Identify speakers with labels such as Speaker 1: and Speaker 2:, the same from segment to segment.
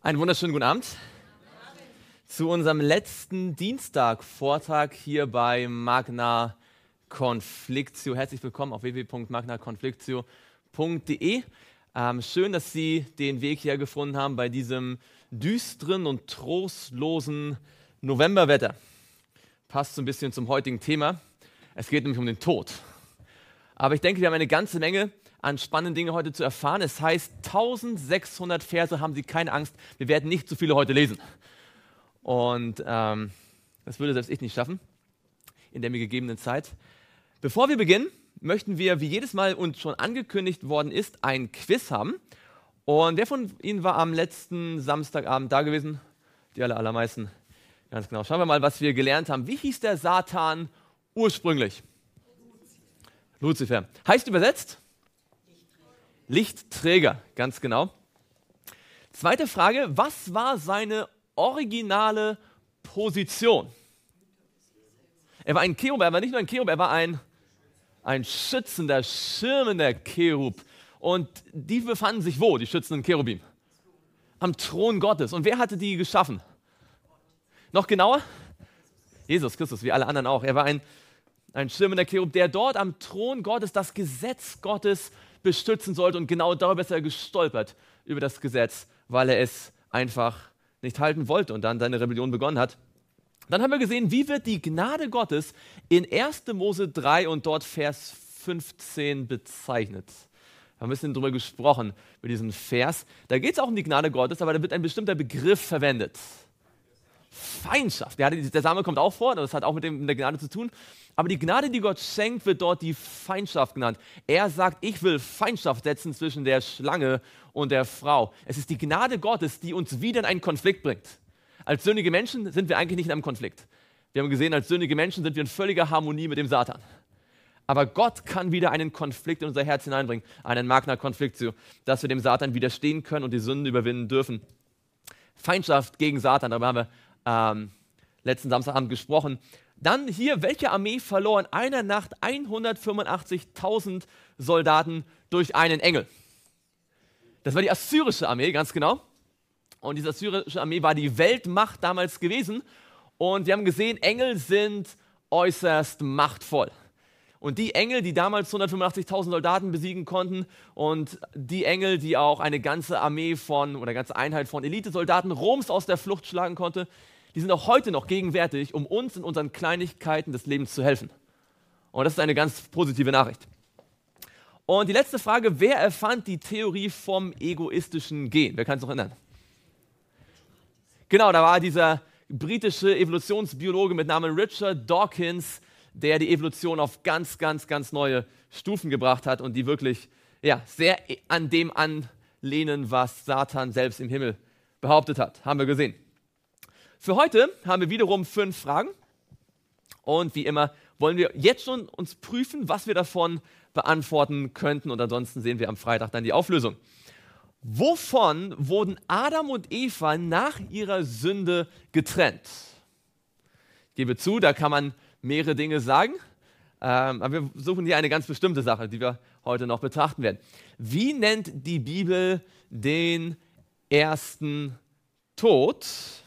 Speaker 1: Einen wunderschönen guten Abend zu unserem letzten Dienstag-Vortrag hier bei Magna Conflictio. Herzlich willkommen auf www.magnaconflictio.de. Schön, dass Sie den Weg hier gefunden haben bei diesem düsteren und trostlosen Novemberwetter. Passt so ein bisschen zum heutigen Thema. Es geht nämlich um den Tod. Aber ich denke, wir haben eine ganze Menge an spannenden Dingen heute zu erfahren. Es heißt, 1600 Verse, haben Sie keine Angst, wir werden nicht so viele heute lesen. Und das würde selbst ich nicht schaffen in der mir gegebenen Zeit. Bevor wir beginnen, möchten wir, wie jedes Mal uns schon angekündigt worden ist, ein Quiz haben. Und wer von Ihnen war am letzten Samstagabend da gewesen? Die allermeisten. Ganz genau. Schauen wir mal, was wir gelernt haben. Wie hieß der Satan ursprünglich? Luzifer. Heißt übersetzt? Lichtträger, ganz genau. Zweite Frage, was war seine originale Position? Er war ein Cherub, er war nicht nur ein Cherub, er war ein schützender, schirmender Cherub. Und die befanden sich wo, die schützenden Cherubim? Am Thron Gottes. Und wer hatte die geschaffen? Noch genauer? Jesus Christus, wie alle anderen auch. Er war ein schirmender Cherub, der dort am Thron Gottes das Gesetz Gottes bestützen sollte, und genau darüber ist er gestolpert, über das Gesetz, weil er es einfach nicht halten wollte und dann seine Rebellion begonnen hat. Dann haben wir gesehen, wie wird die Gnade Gottes in 1. Mose 3 und dort Vers 15 bezeichnet. Wir haben ein bisschen darüber gesprochen, über diesen Vers. Da geht es auch um die Gnade Gottes, aber da wird ein bestimmter Begriff verwendet. Feindschaft. Ja, der Same kommt auch vor, das hat auch mit der Gnade zu tun. Aber die Gnade, die Gott schenkt, wird dort die Feindschaft genannt. Er sagt, ich will Feindschaft setzen zwischen der Schlange und der Frau. Es ist die Gnade Gottes, die uns wieder in einen Konflikt bringt. Als sündige Menschen sind wir eigentlich nicht in einem Konflikt. Wir haben gesehen, als sündige Menschen sind wir in völliger Harmonie mit dem Satan. Aber Gott kann wieder einen Konflikt in unser Herz hineinbringen, einen Magna Conflictio, dass wir dem Satan widerstehen können und die Sünde überwinden dürfen. Feindschaft gegen Satan, darüber haben wir letzten Samstagabend gesprochen. Dann hier, welche Armee verlor in einer Nacht 185.000 Soldaten durch einen Engel? Das war die assyrische Armee, ganz genau. Und diese assyrische Armee war die Weltmacht damals gewesen. Und wir haben gesehen, Engel sind äußerst machtvoll. Und die Engel, die damals 185.000 Soldaten besiegen konnten, und die Engel, die auch eine ganze Armee oder ganze Einheit von Elitesoldaten Roms aus der Flucht schlagen konnte, die sind auch heute noch gegenwärtig, um uns in unseren Kleinigkeiten des Lebens zu helfen. Und das ist eine ganz positive Nachricht. Und die letzte Frage, wer erfand die Theorie vom egoistischen Gen? Wer kann es noch erinnern? Genau, da war dieser britische Evolutionsbiologe mit Namen Richard Dawkins, der die Evolution auf ganz, ganz, ganz neue Stufen gebracht hat und die wirklich sehr an dem anlehnen, was Satan selbst im Himmel behauptet hat. Haben wir gesehen. Für heute haben wir wiederum 5 Fragen. Und wie immer wollen wir jetzt schon uns prüfen, was wir davon beantworten könnten. Und ansonsten sehen wir am Freitag dann die Auflösung. Wovon wurden Adam und Eva nach ihrer Sünde getrennt? Ich gebe zu, da kann man mehrere Dinge sagen, aber wir suchen hier eine ganz bestimmte Sache, die wir heute noch betrachten werden. Wie nennt die Bibel den ersten Tod?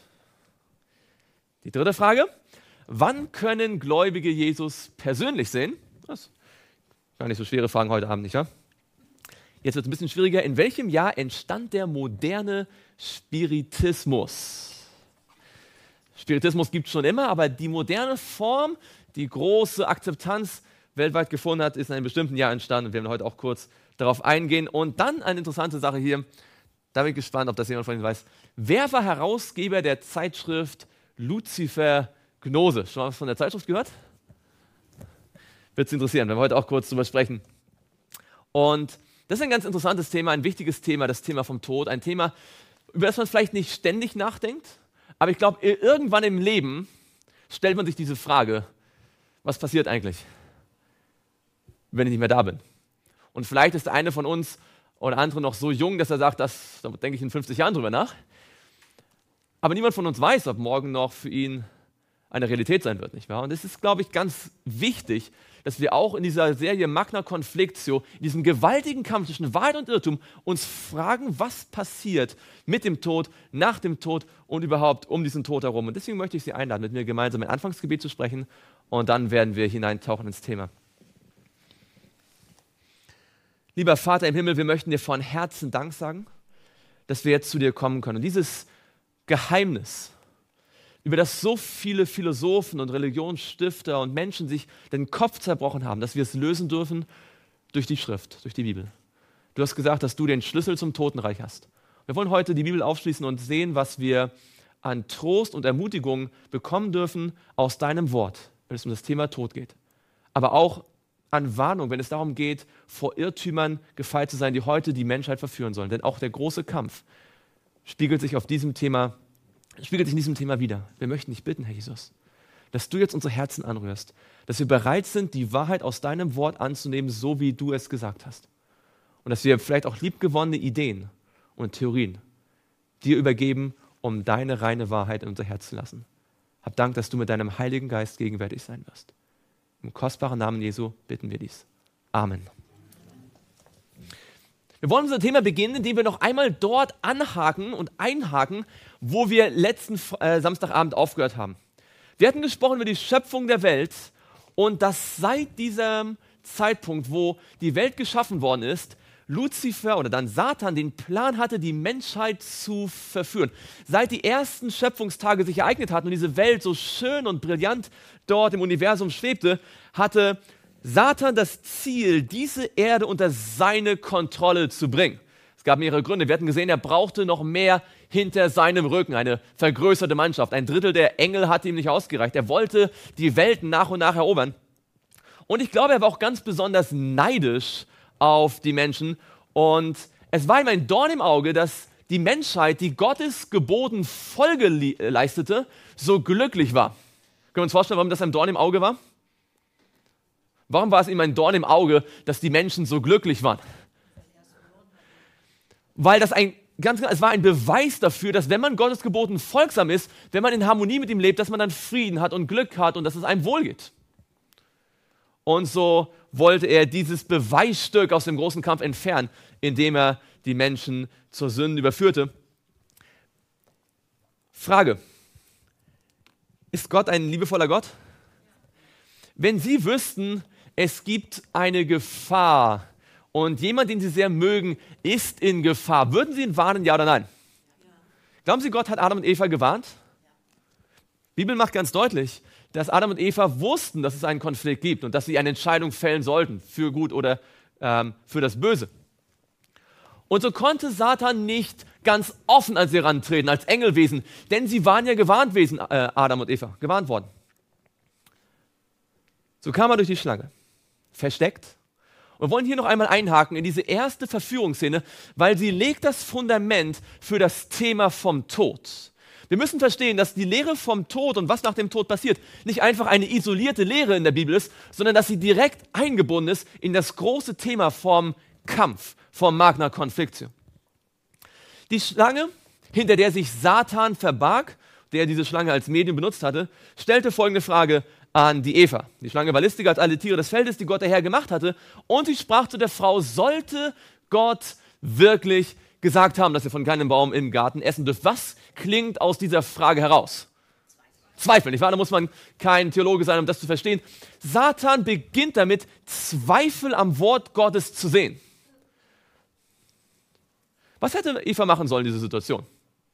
Speaker 1: Die dritte Frage, wann können Gläubige Jesus persönlich sehen? Das sind gar nicht so schwere Fragen heute Abend, nicht wahr? Jetzt wird es ein bisschen schwieriger. In welchem Jahr entstand der moderne Spiritismus? Spiritismus gibt es schon immer, aber die moderne Form, die große Akzeptanz weltweit gefunden hat, ist in einem bestimmten Jahr entstanden. Und wir werden heute auch kurz darauf eingehen. Und dann eine interessante Sache hier, da bin ich gespannt, ob das jemand von Ihnen weiß. Wer war Herausgeber der Zeitschrift Lucifer Gnose? Schon mal was von der Zeitschrift gehört? Wird es interessieren, wenn wir heute auch kurz drüber sprechen. Und das ist ein ganz interessantes Thema, ein wichtiges Thema, das Thema vom Tod. Ein Thema, über das man vielleicht nicht ständig nachdenkt, aber ich glaube, irgendwann im Leben stellt man sich diese Frage, was passiert eigentlich, wenn ich nicht mehr da bin? Und vielleicht ist der eine von uns oder andere noch so jung, dass er sagt, da denke ich in 50 Jahren drüber nach. Aber niemand von uns weiß, ob morgen noch für ihn eine Realität sein wird, nicht wahr? Und es ist, glaube ich, ganz wichtig, dass wir auch in dieser Serie Magna Conflictio, in diesem gewaltigen Kampf zwischen Wahrheit und Irrtum, uns fragen, was passiert mit dem Tod, nach dem Tod und überhaupt um diesen Tod herum. Und deswegen möchte ich Sie einladen, mit mir gemeinsam ein Anfangsgebet zu sprechen und dann werden wir hineintauchen ins Thema. Lieber Vater im Himmel, wir möchten dir von Herzen Dank sagen, dass wir jetzt zu dir kommen können. Und dieses Geheimnis, über das so viele Philosophen und Religionsstifter und Menschen sich den Kopf zerbrochen haben, dass wir es lösen dürfen durch die Schrift, durch die Bibel. Du hast gesagt, dass du den Schlüssel zum Totenreich hast. Wir wollen heute die Bibel aufschließen und sehen, was wir an Trost und Ermutigung bekommen dürfen aus deinem Wort, wenn es um das Thema Tod geht. Aber auch an Warnung, wenn es darum geht, vor Irrtümern gefeit zu sein, die heute die Menschheit verführen sollen. Denn auch der große Kampf spiegelt sich in diesem Thema wieder. Wir möchten dich bitten, Herr Jesus, dass du jetzt unsere Herzen anrührst, dass wir bereit sind, die Wahrheit aus deinem Wort anzunehmen, so wie du es gesagt hast. Und dass wir vielleicht auch liebgewonnene Ideen und Theorien dir übergeben, um deine reine Wahrheit in unser Herz zu lassen. Hab Dank, dass du mit deinem Heiligen Geist gegenwärtig sein wirst. Im kostbaren Namen Jesu bitten wir dies. Amen. Wir wollen unser Thema beginnen, indem wir noch einmal dort anhaken und einhaken, wo wir letzten Samstagabend aufgehört haben. Wir hatten gesprochen über die Schöpfung der Welt und dass seit diesem Zeitpunkt, wo die Welt geschaffen worden ist, Luzifer oder dann Satan den Plan hatte, die Menschheit zu verführen. Seit die ersten Schöpfungstage sich ereignet hatten und diese Welt so schön und brillant dort im Universum schwebte, hatte Satan das Ziel, diese Erde unter seine Kontrolle zu bringen. Es gab mehrere Gründe. Wir hatten gesehen, er brauchte noch mehr hinter seinem Rücken, eine vergrößerte Mannschaft. 1/3 der Engel hatte ihm nicht ausgereicht. Er wollte die Welten nach und nach erobern. Und ich glaube, er war auch ganz besonders neidisch auf die Menschen. Und es war ihm ein Dorn im Auge, dass die Menschheit, die Gottes Geboten Folge leistete, so glücklich war. Können wir uns vorstellen, warum das ein Dorn im Auge war? Warum war es ihm ein Dorn im Auge, dass die Menschen so glücklich waren? Weil das es war ein Beweis dafür, dass wenn man Gottes Geboten folgsam ist, wenn man in Harmonie mit ihm lebt, dass man dann Frieden hat und Glück hat und dass es einem wohlgeht. Und so wollte er dieses Beweisstück aus dem großen Kampf entfernen, indem er die Menschen zur Sünde überführte. Frage: Ist Gott ein liebevoller Gott? Wenn Sie wüssten, es gibt eine Gefahr und jemand, den Sie sehr mögen, ist in Gefahr, würden Sie ihn warnen, ja oder nein? Ja. Glauben Sie, Gott hat Adam und Eva gewarnt? Ja. Die Bibel macht ganz deutlich, dass Adam und Eva wussten, dass es einen Konflikt gibt und dass sie eine Entscheidung fällen sollten, für gut oder für das Böse. Und so konnte Satan nicht ganz offen an sie herantreten, als Engelwesen, denn sie waren ja gewarnt gewesen, Adam und Eva, gewarnt worden. So kam er durch die Schlange, versteckt. Und wir wollen hier noch einmal einhaken in diese erste Verführungsszene, weil sie legt das Fundament für das Thema vom Tod. Wir müssen verstehen, dass die Lehre vom Tod und was nach dem Tod passiert, nicht einfach eine isolierte Lehre in der Bibel ist, sondern dass sie direkt eingebunden ist in das große Thema vom Kampf, vom Magna Conflictio. Die Schlange, hinter der sich Satan verbarg, der diese Schlange als Medium benutzt hatte, stellte folgende Frage an die Eva. Die Schlange war listiger als alle Tiere des Feldes, die Gott der Herr gemacht hatte. Und sie sprach zu der Frau: Sollte Gott wirklich gesagt haben, dass ihr von keinem Baum im Garten essen dürft? Was klingt aus dieser Frage heraus? Zweifel, nicht wahr? Da muss man kein Theologe sein, um das zu verstehen. Satan beginnt damit, Zweifel am Wort Gottes zu sehen. Was hätte Eva machen sollen in dieser Situation?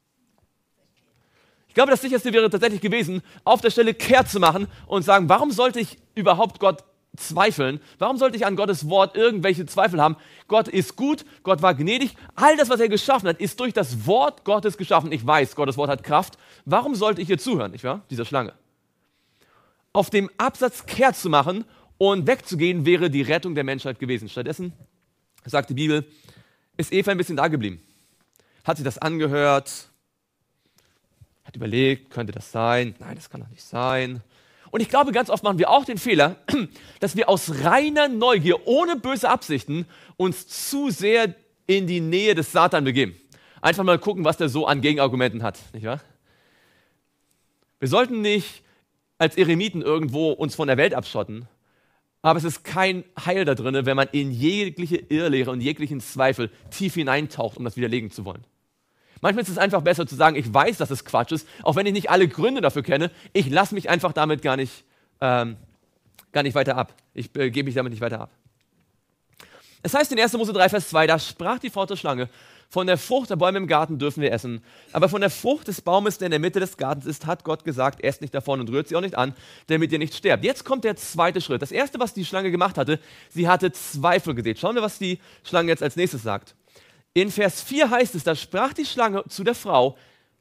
Speaker 1: Ich glaube, das Sicherste wäre tatsächlich gewesen, auf der Stelle kehrt zu machen und sagen: Warum sollte ich überhaupt Gott zweifeln? Warum sollte ich an Gottes Wort irgendwelche Zweifel haben? Gott ist gut, Gott war gnädig. All das, was er geschaffen hat, ist durch das Wort Gottes geschaffen. Ich weiß, Gottes Wort hat Kraft. Warum sollte ich ihr zuhören, nicht wahr? Dieser Schlange. Auf dem Absatz kehrt zu machen und wegzugehen, wäre die Rettung der Menschheit gewesen. Stattdessen, sagt die Bibel, ist Eva ein bisschen da geblieben. Hat sich das angehört, hat überlegt, könnte das sein? Nein, das kann doch nicht sein. Und ich glaube, ganz oft machen wir auch den Fehler, dass wir aus reiner Neugier, ohne böse Absichten, uns zu sehr in die Nähe des Satan begeben. Einfach mal gucken, was der so an Gegenargumenten hat, nicht wahr? Wir sollten nicht als Eremiten irgendwo uns von der Welt abschotten, aber es ist kein Heil da drin, wenn man in jegliche Irrlehre und jeglichen Zweifel tief hineintaucht, um das widerlegen zu wollen. Manchmal ist es einfach besser zu sagen, ich weiß, dass es Quatsch ist, auch wenn ich nicht alle Gründe dafür kenne, ich lasse mich einfach damit gar nicht weiter ab. Ich gebe mich damit nicht weiter ab. Es heißt in 1. Mose 3, Vers 2, da sprach die Frau zur Schlange, von der Frucht der Bäume im Garten dürfen wir essen, aber von der Frucht des Baumes, der in der Mitte des Gartens ist, hat Gott gesagt, esst nicht davon und rührt sie auch nicht an, damit ihr nicht sterbt. Jetzt kommt der zweite Schritt. Das erste, was die Schlange gemacht hatte, sie hatte Zweifel gesät. Schauen wir, was die Schlange jetzt als nächstes sagt. In Vers 4 heißt es, da sprach die Schlange zu der Frau,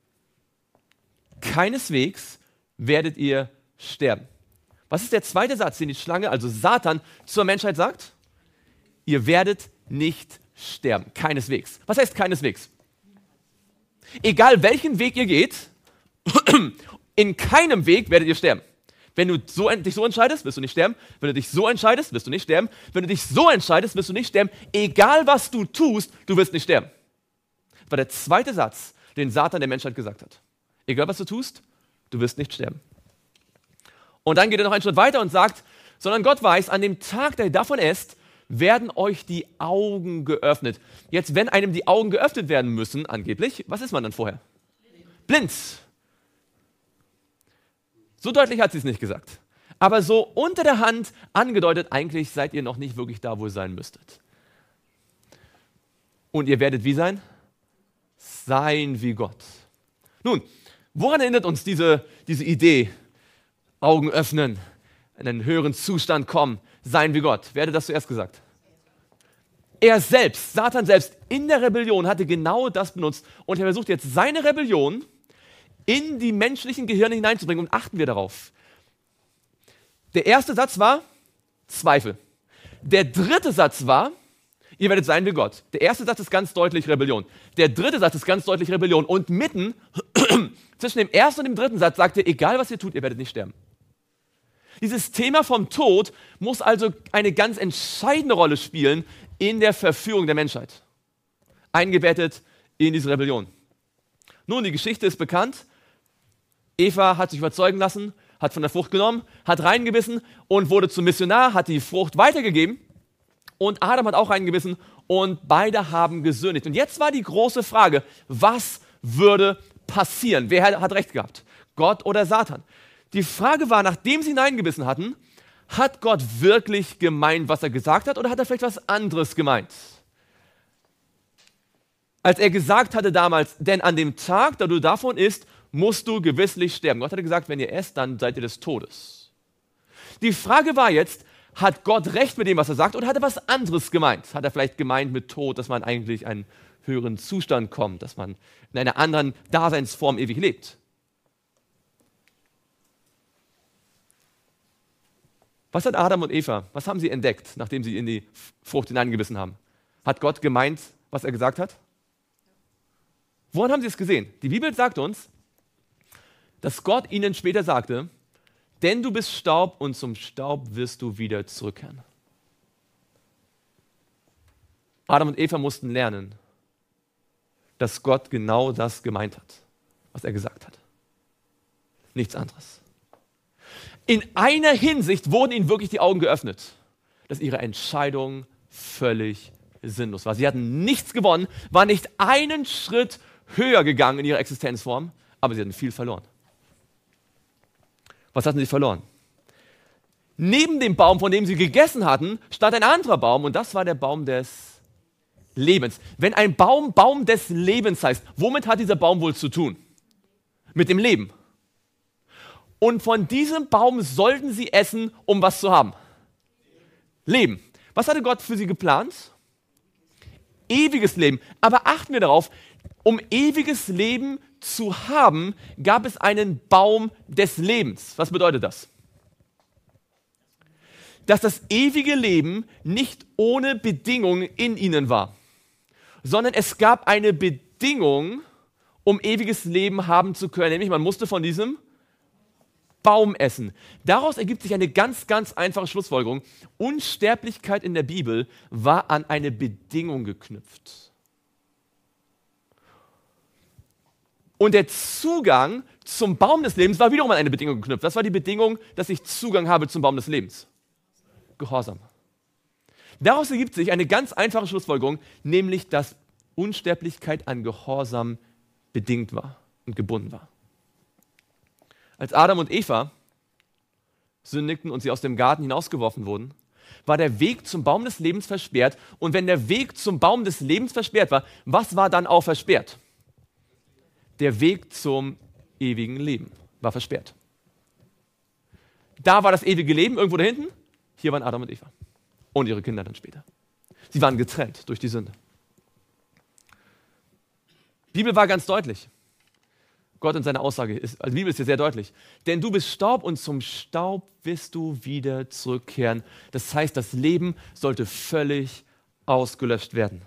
Speaker 1: keineswegs werdet ihr sterben. Was ist der zweite Satz, den die Schlange, also Satan, zur Menschheit sagt? Ihr werdet nicht sterben. Keineswegs. Was heißt keineswegs? Egal welchen Weg ihr geht, in keinem Weg werdet ihr sterben. Wenn du dich so entscheidest, wirst du nicht sterben. Wenn du dich so entscheidest, wirst du nicht sterben. Wenn du dich so entscheidest, wirst du nicht sterben. Egal was du tust, du wirst nicht sterben. Das war der zweite Satz, den Satan der Menschheit gesagt hat. Egal was du tust, du wirst nicht sterben. Und dann geht er noch einen Schritt weiter und sagt, sondern Gott weiß, an dem Tag, da ihr davon esst, werden euch die Augen geöffnet. Jetzt, wenn einem die Augen geöffnet werden müssen, angeblich, was ist man dann vorher? Blind. So deutlich hat sie es nicht gesagt. Aber so unter der Hand angedeutet, eigentlich seid ihr noch nicht wirklich da, wo ihr sein müsstet. Und ihr werdet wie sein? Sein wie Gott. Nun, woran erinnert uns diese Idee? Augen öffnen, in einen höheren Zustand kommen, sein wie Gott. Wer hätte das zuerst gesagt? Er selbst, Satan selbst, in der Rebellion hatte genau das benutzt und er versucht jetzt seine Rebellion in die menschlichen Gehirne hineinzubringen und achten wir darauf. Der erste Satz war Zweifel. Der dritte Satz war, ihr werdet sein wie Gott. Der erste Satz ist ganz deutlich Rebellion. Der dritte Satz ist ganz deutlich Rebellion und mitten zwischen dem ersten und dem dritten Satz sagt er, egal was ihr tut, ihr werdet nicht sterben. Dieses Thema vom Tod muss also eine ganz entscheidende Rolle spielen in der Verführung der Menschheit. Eingebettet in diese Rebellion. Nun, die Geschichte ist bekannt. Eva hat sich überzeugen lassen, hat von der Frucht genommen, hat reingebissen und wurde zum Missionar, hat die Frucht weitergegeben. Und Adam hat auch reingebissen und beide haben gesündigt. Und jetzt war die große Frage, was würde passieren? Wer hat recht gehabt? Gott oder Satan? Die Frage war, nachdem sie hineingebissen hatten, hat Gott wirklich gemeint, was er gesagt hat, oder hat er vielleicht was anderes gemeint? Als er gesagt hatte damals, denn an dem Tag, da du davon isst, musst du gewisslich sterben. Gott hatte gesagt, wenn ihr esst, dann seid ihr des Todes. Die Frage war jetzt, hat Gott recht mit dem, was er sagt, oder hat er was anderes gemeint? Hat er vielleicht gemeint mit Tod, dass man eigentlich in einen höheren Zustand kommt, dass man in einer anderen Daseinsform ewig lebt? Was hat Adam und Eva, was haben sie entdeckt, nachdem sie in die Frucht hineingebissen haben? Hat Gott gemeint, was er gesagt hat? Woran haben sie es gesehen? Die Bibel sagt uns, dass Gott ihnen später sagte, denn du bist Staub und zum Staub wirst du wieder zurückkehren. Adam und Eva mussten lernen, dass Gott genau das gemeint hat, was er gesagt hat. Nichts anderes. In einer Hinsicht wurden ihnen wirklich die Augen geöffnet, dass ihre Entscheidung völlig sinnlos war. Sie hatten nichts gewonnen, waren nicht einen Schritt höher gegangen in ihrer Existenzform, aber sie hatten viel verloren. Was hatten sie verloren? Neben dem Baum, von dem sie gegessen hatten, stand ein anderer Baum und das war der Baum des Lebens. Wenn ein Baum Baum des Lebens heißt, womit hat dieser Baum wohl zu tun? Mit dem Leben. Und von diesem Baum sollten sie essen, um was zu haben? Leben. Was hatte Gott für sie geplant? Ewiges Leben. Aber achten wir darauf, um ewiges Leben zu haben, gab es einen Baum des Lebens. Was bedeutet das? Dass das ewige Leben nicht ohne Bedingung in ihnen war, sondern es gab eine Bedingung, um ewiges Leben haben zu können. Nämlich man musste von diesem Baum essen. Daraus ergibt sich eine ganz, ganz einfache Schlussfolgerung. Unsterblichkeit in der Bibel war an eine Bedingung geknüpft. Und der Zugang zum Baum des Lebens war wiederum an eine Bedingung geknüpft. Was war die Bedingung, dass ich Zugang habe zum Baum des Lebens? Gehorsam. Daraus ergibt sich eine ganz einfache Schlussfolgerung, nämlich, dass Unsterblichkeit an Gehorsam bedingt war und gebunden war. Als Adam und Eva sündigten und sie aus dem Garten hinausgeworfen wurden, war der Weg zum Baum des Lebens versperrt. Und wenn der Weg zum Baum des Lebens versperrt war, was war dann auch versperrt? Der Weg zum ewigen Leben war versperrt. Da war das ewige Leben irgendwo da hinten. Hier waren Adam und Eva und ihre Kinder dann später. Sie waren getrennt durch die Sünde. Die Bibel war ganz deutlich. Gott in seiner Aussage ist, also die Bibel ist hier sehr deutlich. Denn du bist Staub und zum Staub wirst du wieder zurückkehren. Das heißt, das Leben sollte völlig ausgelöscht werden.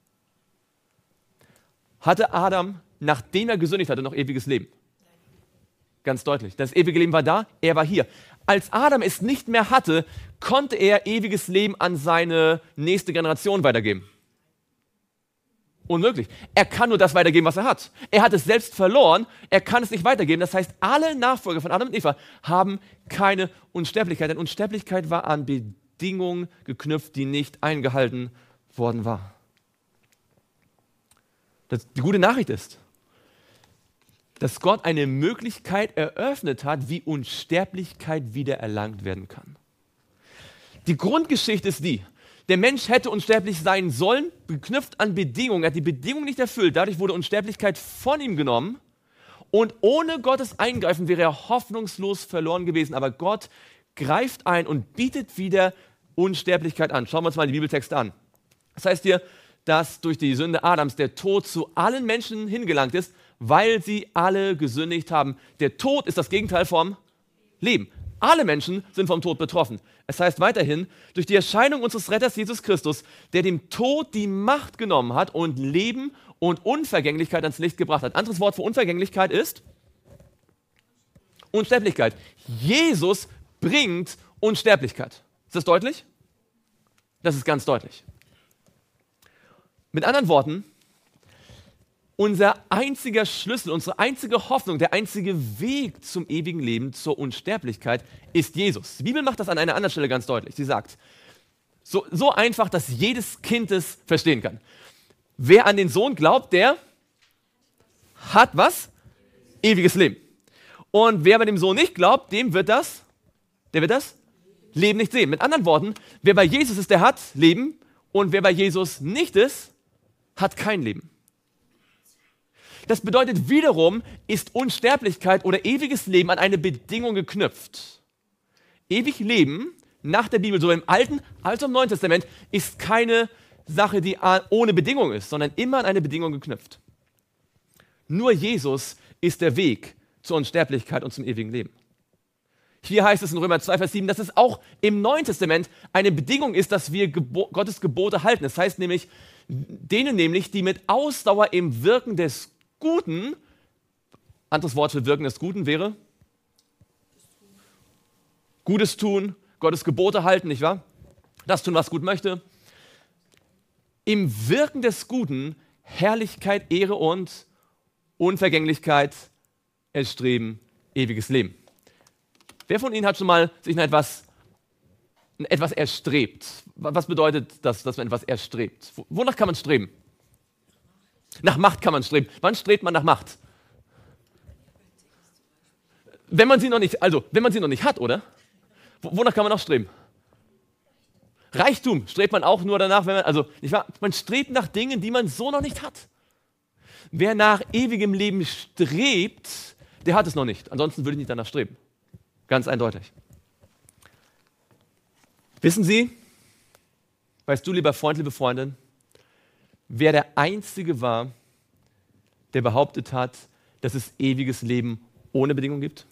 Speaker 1: Hatte Adam, nachdem er gesündigt hatte, noch ewiges Leben? Ganz deutlich. Das ewige Leben war da, er war hier. Als Adam es nicht mehr hatte, konnte er ewiges Leben an seine nächste Generation weitergeben. Unmöglich. Er kann nur das weitergeben, was er hat. Er hat es selbst verloren, er kann es nicht weitergeben. Das heißt, alle Nachfolger von Adam und Eva haben keine Unsterblichkeit. Denn Unsterblichkeit war an Bedingungen geknüpft, die nicht eingehalten worden war. Die gute Nachricht ist, dass Gott eine Möglichkeit eröffnet hat, wie Unsterblichkeit wieder erlangt werden kann. Die Grundgeschichte ist die: Der Mensch hätte unsterblich sein sollen, geknüpft an Bedingungen. Er hat die Bedingungen nicht erfüllt. Dadurch wurde Unsterblichkeit von ihm genommen. Und ohne Gottes Eingreifen wäre er hoffnungslos verloren gewesen. Aber Gott greift ein und bietet wieder Unsterblichkeit an. Schauen wir uns mal die Bibeltexte an. Das heißt hier, dass durch die Sünde Adams der Tod zu allen Menschen hingelangt ist, weil sie alle gesündigt haben. Der Tod ist das Gegenteil vom Leben. Alle Menschen sind vom Tod betroffen. Es heißt weiterhin, durch die Erscheinung unseres Retters Jesus Christus, der dem Tod die Macht genommen hat und Leben und Unvergänglichkeit ans Licht gebracht hat. Anderes Wort für Unvergänglichkeit ist Unsterblichkeit. Jesus bringt Unsterblichkeit. Ist das deutlich? Das ist ganz deutlich. Mit anderen Worten, unser einziger Schlüssel, unsere einzige Hoffnung, der einzige Weg zum ewigen Leben, zur Unsterblichkeit, ist Jesus. Die Bibel macht das an einer anderen Stelle ganz deutlich. Sie sagt, so einfach, dass jedes Kind es verstehen kann. Wer an den Sohn glaubt, der hat was? Ewiges Leben. Und wer bei dem Sohn nicht glaubt, der wird das Leben nicht sehen. Mit anderen Worten, wer bei Jesus ist, der hat Leben. Und wer bei Jesus nicht ist, hat kein Leben. Das bedeutet wiederum, ist Unsterblichkeit oder ewiges Leben an eine Bedingung geknüpft. Ewig Leben nach der Bibel, sowohl im Alten als auch im Neuen Testament, ist keine Sache, die ohne Bedingung ist, sondern immer an eine Bedingung geknüpft. Nur Jesus ist der Weg zur Unsterblichkeit und zum ewigen Leben. Hier heißt es in Römer 2, Vers 7, dass es auch im Neuen Testament eine Bedingung ist, dass wir Gottes Gebote halten. Das heißt nämlich, denen nämlich, die mit Ausdauer im Wirken des Guten, anderes Wort für Wirken des Guten wäre Gutes tun, Gottes Gebote halten, nicht wahr? Das tun, was gut möchte. Im Wirken des Guten Herrlichkeit, Ehre und Unvergänglichkeit erstreben, ewiges Leben. Wer von Ihnen hat schon mal sich nach etwas erstrebt? Was bedeutet das, dass man etwas erstrebt? Wonach kann man streben? Nach Macht kann man streben. Wann strebt man nach Macht? Wenn man sie noch nicht hat, oder? Wonach kann man noch streben? Reichtum strebt man auch nur danach, nicht wahr? Man strebt nach Dingen, die man so noch nicht hat. Wer nach ewigem Leben strebt, der hat es noch nicht. Ansonsten würde ich nicht danach streben. Ganz eindeutig. Wissen Sie, weißt du, lieber Freund, liebe Freundin, wer der Einzige war, der behauptet hat, dass es ewiges Leben ohne Bedingung gibt?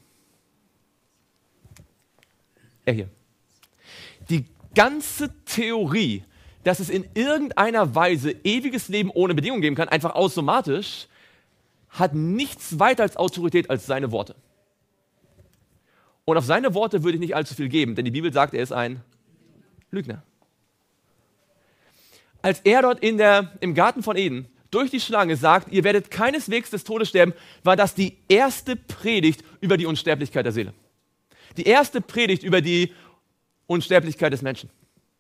Speaker 1: Er hier. Die ganze Theorie, dass es in irgendeiner Weise ewiges Leben ohne Bedingung geben kann, einfach automatisch, hat nichts weiter als Autorität als seine Worte. Und auf seine Worte würde ich nicht allzu viel geben, denn die Bibel sagt, er ist ein Lügner. Als er dort im Garten von Eden durch die Schlange sagt, ihr werdet keineswegs des Todes sterben, war das die erste Predigt über die Unsterblichkeit der Seele. Die erste Predigt über die Unsterblichkeit des Menschen.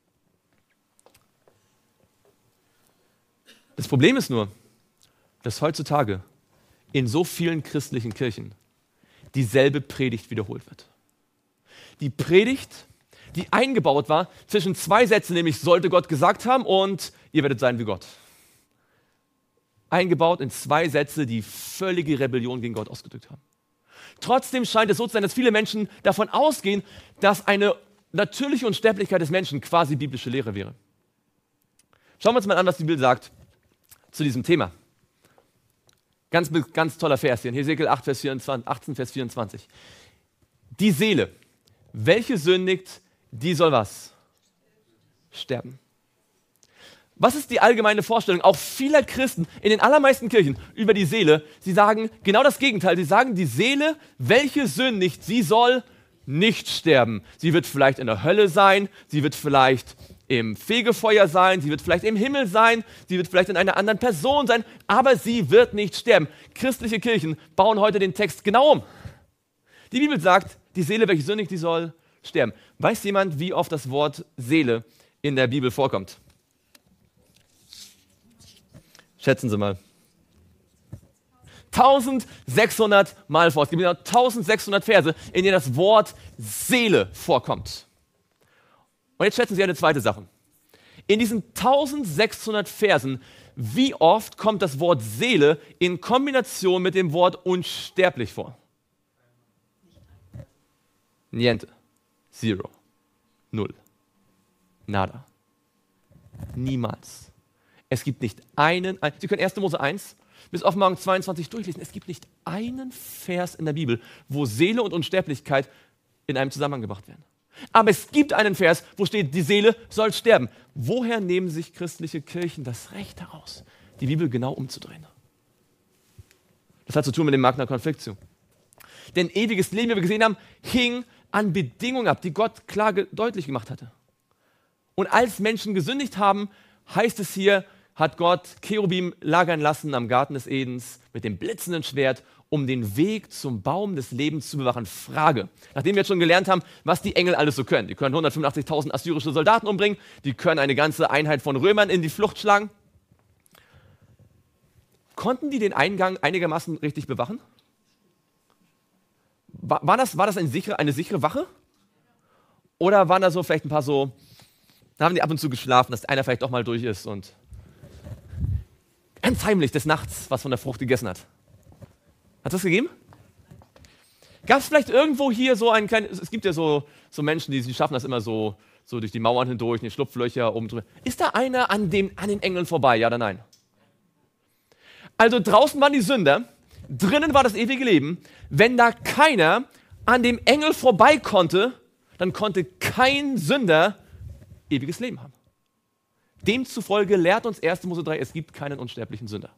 Speaker 1: Das Problem ist nur, dass heutzutage in so vielen christlichen Kirchen dieselbe Predigt wiederholt wird. Die Predigt, die eingebaut war zwischen zwei Sätzen, nämlich sollte Gott gesagt haben und ihr werdet sein wie Gott. Eingebaut in zwei Sätze, die völlige Rebellion gegen Gott ausgedrückt haben. Trotzdem scheint es so zu sein, dass viele Menschen davon ausgehen, dass eine natürliche Unsterblichkeit des Menschen quasi biblische Lehre wäre. Schauen wir uns mal an, was die Bibel sagt zu diesem Thema. Ganz toller Vers hier in Hesekiel 18, Vers 24. Die Seele, welche sündigt, die soll was? Sterben. Was ist die allgemeine Vorstellung auch vieler Christen in den allermeisten Kirchen über die Seele? Sie sagen genau das Gegenteil. Sie sagen, die Seele, welche sündigt, sie soll nicht sterben. Sie wird vielleicht in der Hölle sein, sie wird vielleicht im Fegefeuer sein, sie wird vielleicht im Himmel sein, sie wird vielleicht in einer anderen Person sein, aber sie wird nicht sterben. Christliche Kirchen bauen heute den Text genau um. Die Bibel sagt, die Seele, welche sündigt, die soll sterben. Weiß jemand, wie oft das Wort Seele in der Bibel vorkommt? Schätzen Sie mal. 1600 Mal vor. Es gibt 1600 Verse, in denen das Wort Seele vorkommt. Und jetzt schätzen Sie eine zweite Sache. In diesen 1600 Versen, wie oft kommt das Wort Seele in Kombination mit dem Wort unsterblich vor? Niente. Zero. Null. Nada. Niemals. Es gibt nicht Sie können 1. Mose 1 bis Offenbarung 22 durchlesen. Es gibt nicht einen Vers in der Bibel, wo Seele und Unsterblichkeit in einem Zusammenhang gebracht werden. Aber es gibt einen Vers, wo steht, die Seele soll sterben. Woher nehmen sich christliche Kirchen das Recht heraus, die Bibel genau umzudrehen? Das hat zu tun mit dem Magna Conflictio. Denn ewiges Leben, wie wir gesehen haben, hing an Bedingungen ab, die Gott klar deutlich gemacht hatte. Und als Menschen gesündigt haben, heißt es hier, hat Gott Cherubim lagern lassen am Garten des Edens mit dem blitzenden Schwert, um den Weg zum Baum des Lebens zu bewachen. Frage, nachdem wir jetzt schon gelernt haben, was die Engel alles so können. Die können 185.000 assyrische Soldaten umbringen, die können eine ganze Einheit von Römern in die Flucht schlagen. Konnten die den Eingang einigermaßen richtig bewachen? War das eine sichere Wache? Oder waren da so vielleicht ein paar so, da haben die ab und zu geschlafen, dass einer vielleicht doch mal durch ist und ganz heimlich des Nachts was von der Frucht gegessen hat? Hat es das gegeben? Gab es vielleicht irgendwo hier so einen kleinen, es gibt ja so Menschen, die schaffen das immer so durch die Mauern hindurch, in die Schlupflöcher, oben drüber. Ist da einer an den Engeln vorbei, ja oder nein? Also draußen waren die Sünder, drinnen war das ewige Leben. Wenn da keiner an dem Engel vorbei konnte, dann konnte kein Sünder ewiges Leben haben. Demzufolge lehrt uns 1. Mose 3, es gibt keinen unsterblichen Sünder.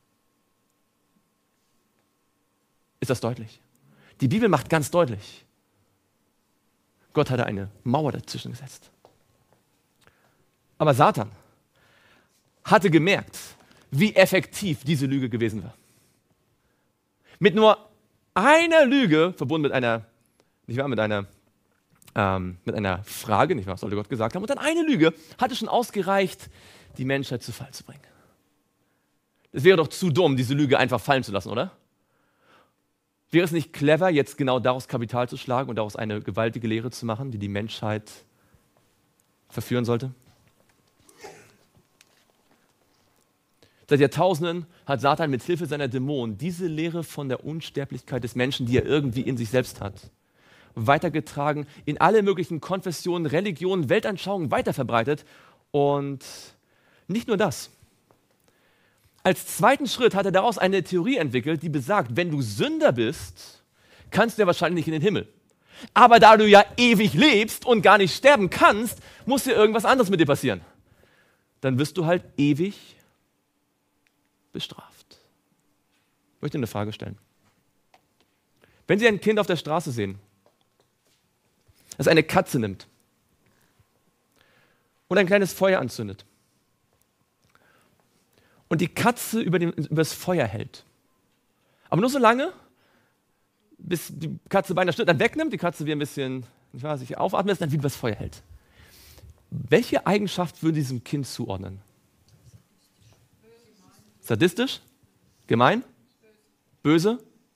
Speaker 1: Ist das deutlich? Die Bibel macht ganz deutlich, Gott hatte eine Mauer dazwischen gesetzt. Aber Satan hatte gemerkt, wie effektiv diese Lüge gewesen war. Mit nur einer Lüge, verbunden mit einer Frage, nicht wahr, sollte Gott gesagt haben, und dann eine Lüge, hatte schon ausgereicht, die Menschheit zu Fall zu bringen. Es wäre doch zu dumm, diese Lüge einfach fallen zu lassen, oder? Wäre es nicht clever, jetzt genau daraus Kapital zu schlagen und daraus eine gewaltige Lehre zu machen, die die Menschheit verführen sollte? Seit Jahrtausenden hat Satan mit Hilfe seiner Dämonen diese Lehre von der Unsterblichkeit des Menschen, die er irgendwie in sich selbst hat, weitergetragen, in alle möglichen Konfessionen, Religionen, Weltanschauungen weiterverbreitet. Und nicht nur das. Als zweiten Schritt hat er daraus eine Theorie entwickelt, die besagt, wenn du Sünder bist, kannst du ja wahrscheinlich nicht in den Himmel. Aber da du ja ewig lebst und gar nicht sterben kannst, muss ja irgendwas anderes mit dir passieren. Dann wirst du halt ewig bestraft. Ich möchte eine Frage stellen. Wenn Sie ein Kind auf der Straße sehen, das eine Katze nimmt und ein kleines Feuer anzündet und die Katze übers Feuer hält. Aber nur so lange, bis die Katze beinahe stirbt, dann wegnimmt, die Katze wieder ein bisschen, ich weiß nicht, aufatmet ist, dann wieder übers Feuer hält. Welche Eigenschaft würde diesem Kind zuordnen? Sadistisch? Gemein? Böse?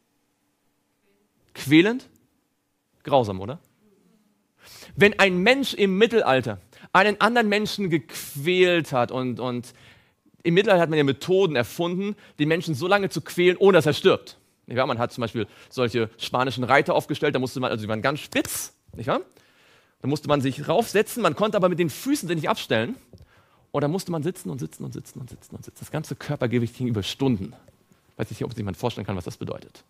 Speaker 1: Quälend? Grausam, oder? Wenn ein Mensch im Mittelalter einen anderen Menschen gequält hat und im Mittelalter hat man ja Methoden erfunden, den Menschen so lange zu quälen, ohne dass er stirbt. Nicht wahr? Man hat zum Beispiel solche spanischen Reiter aufgestellt, da musste man, also die waren ganz spitz, nicht wahr? Da musste man sich raufsetzen, man konnte aber mit den Füßen sich nicht abstellen. Und da musste man sitzen und sitzen und sitzen und sitzen und sitzen. Das ganze Körpergewicht ging über Stunden. Weiß nicht, ob sich jemand vorstellen kann, was das bedeutet.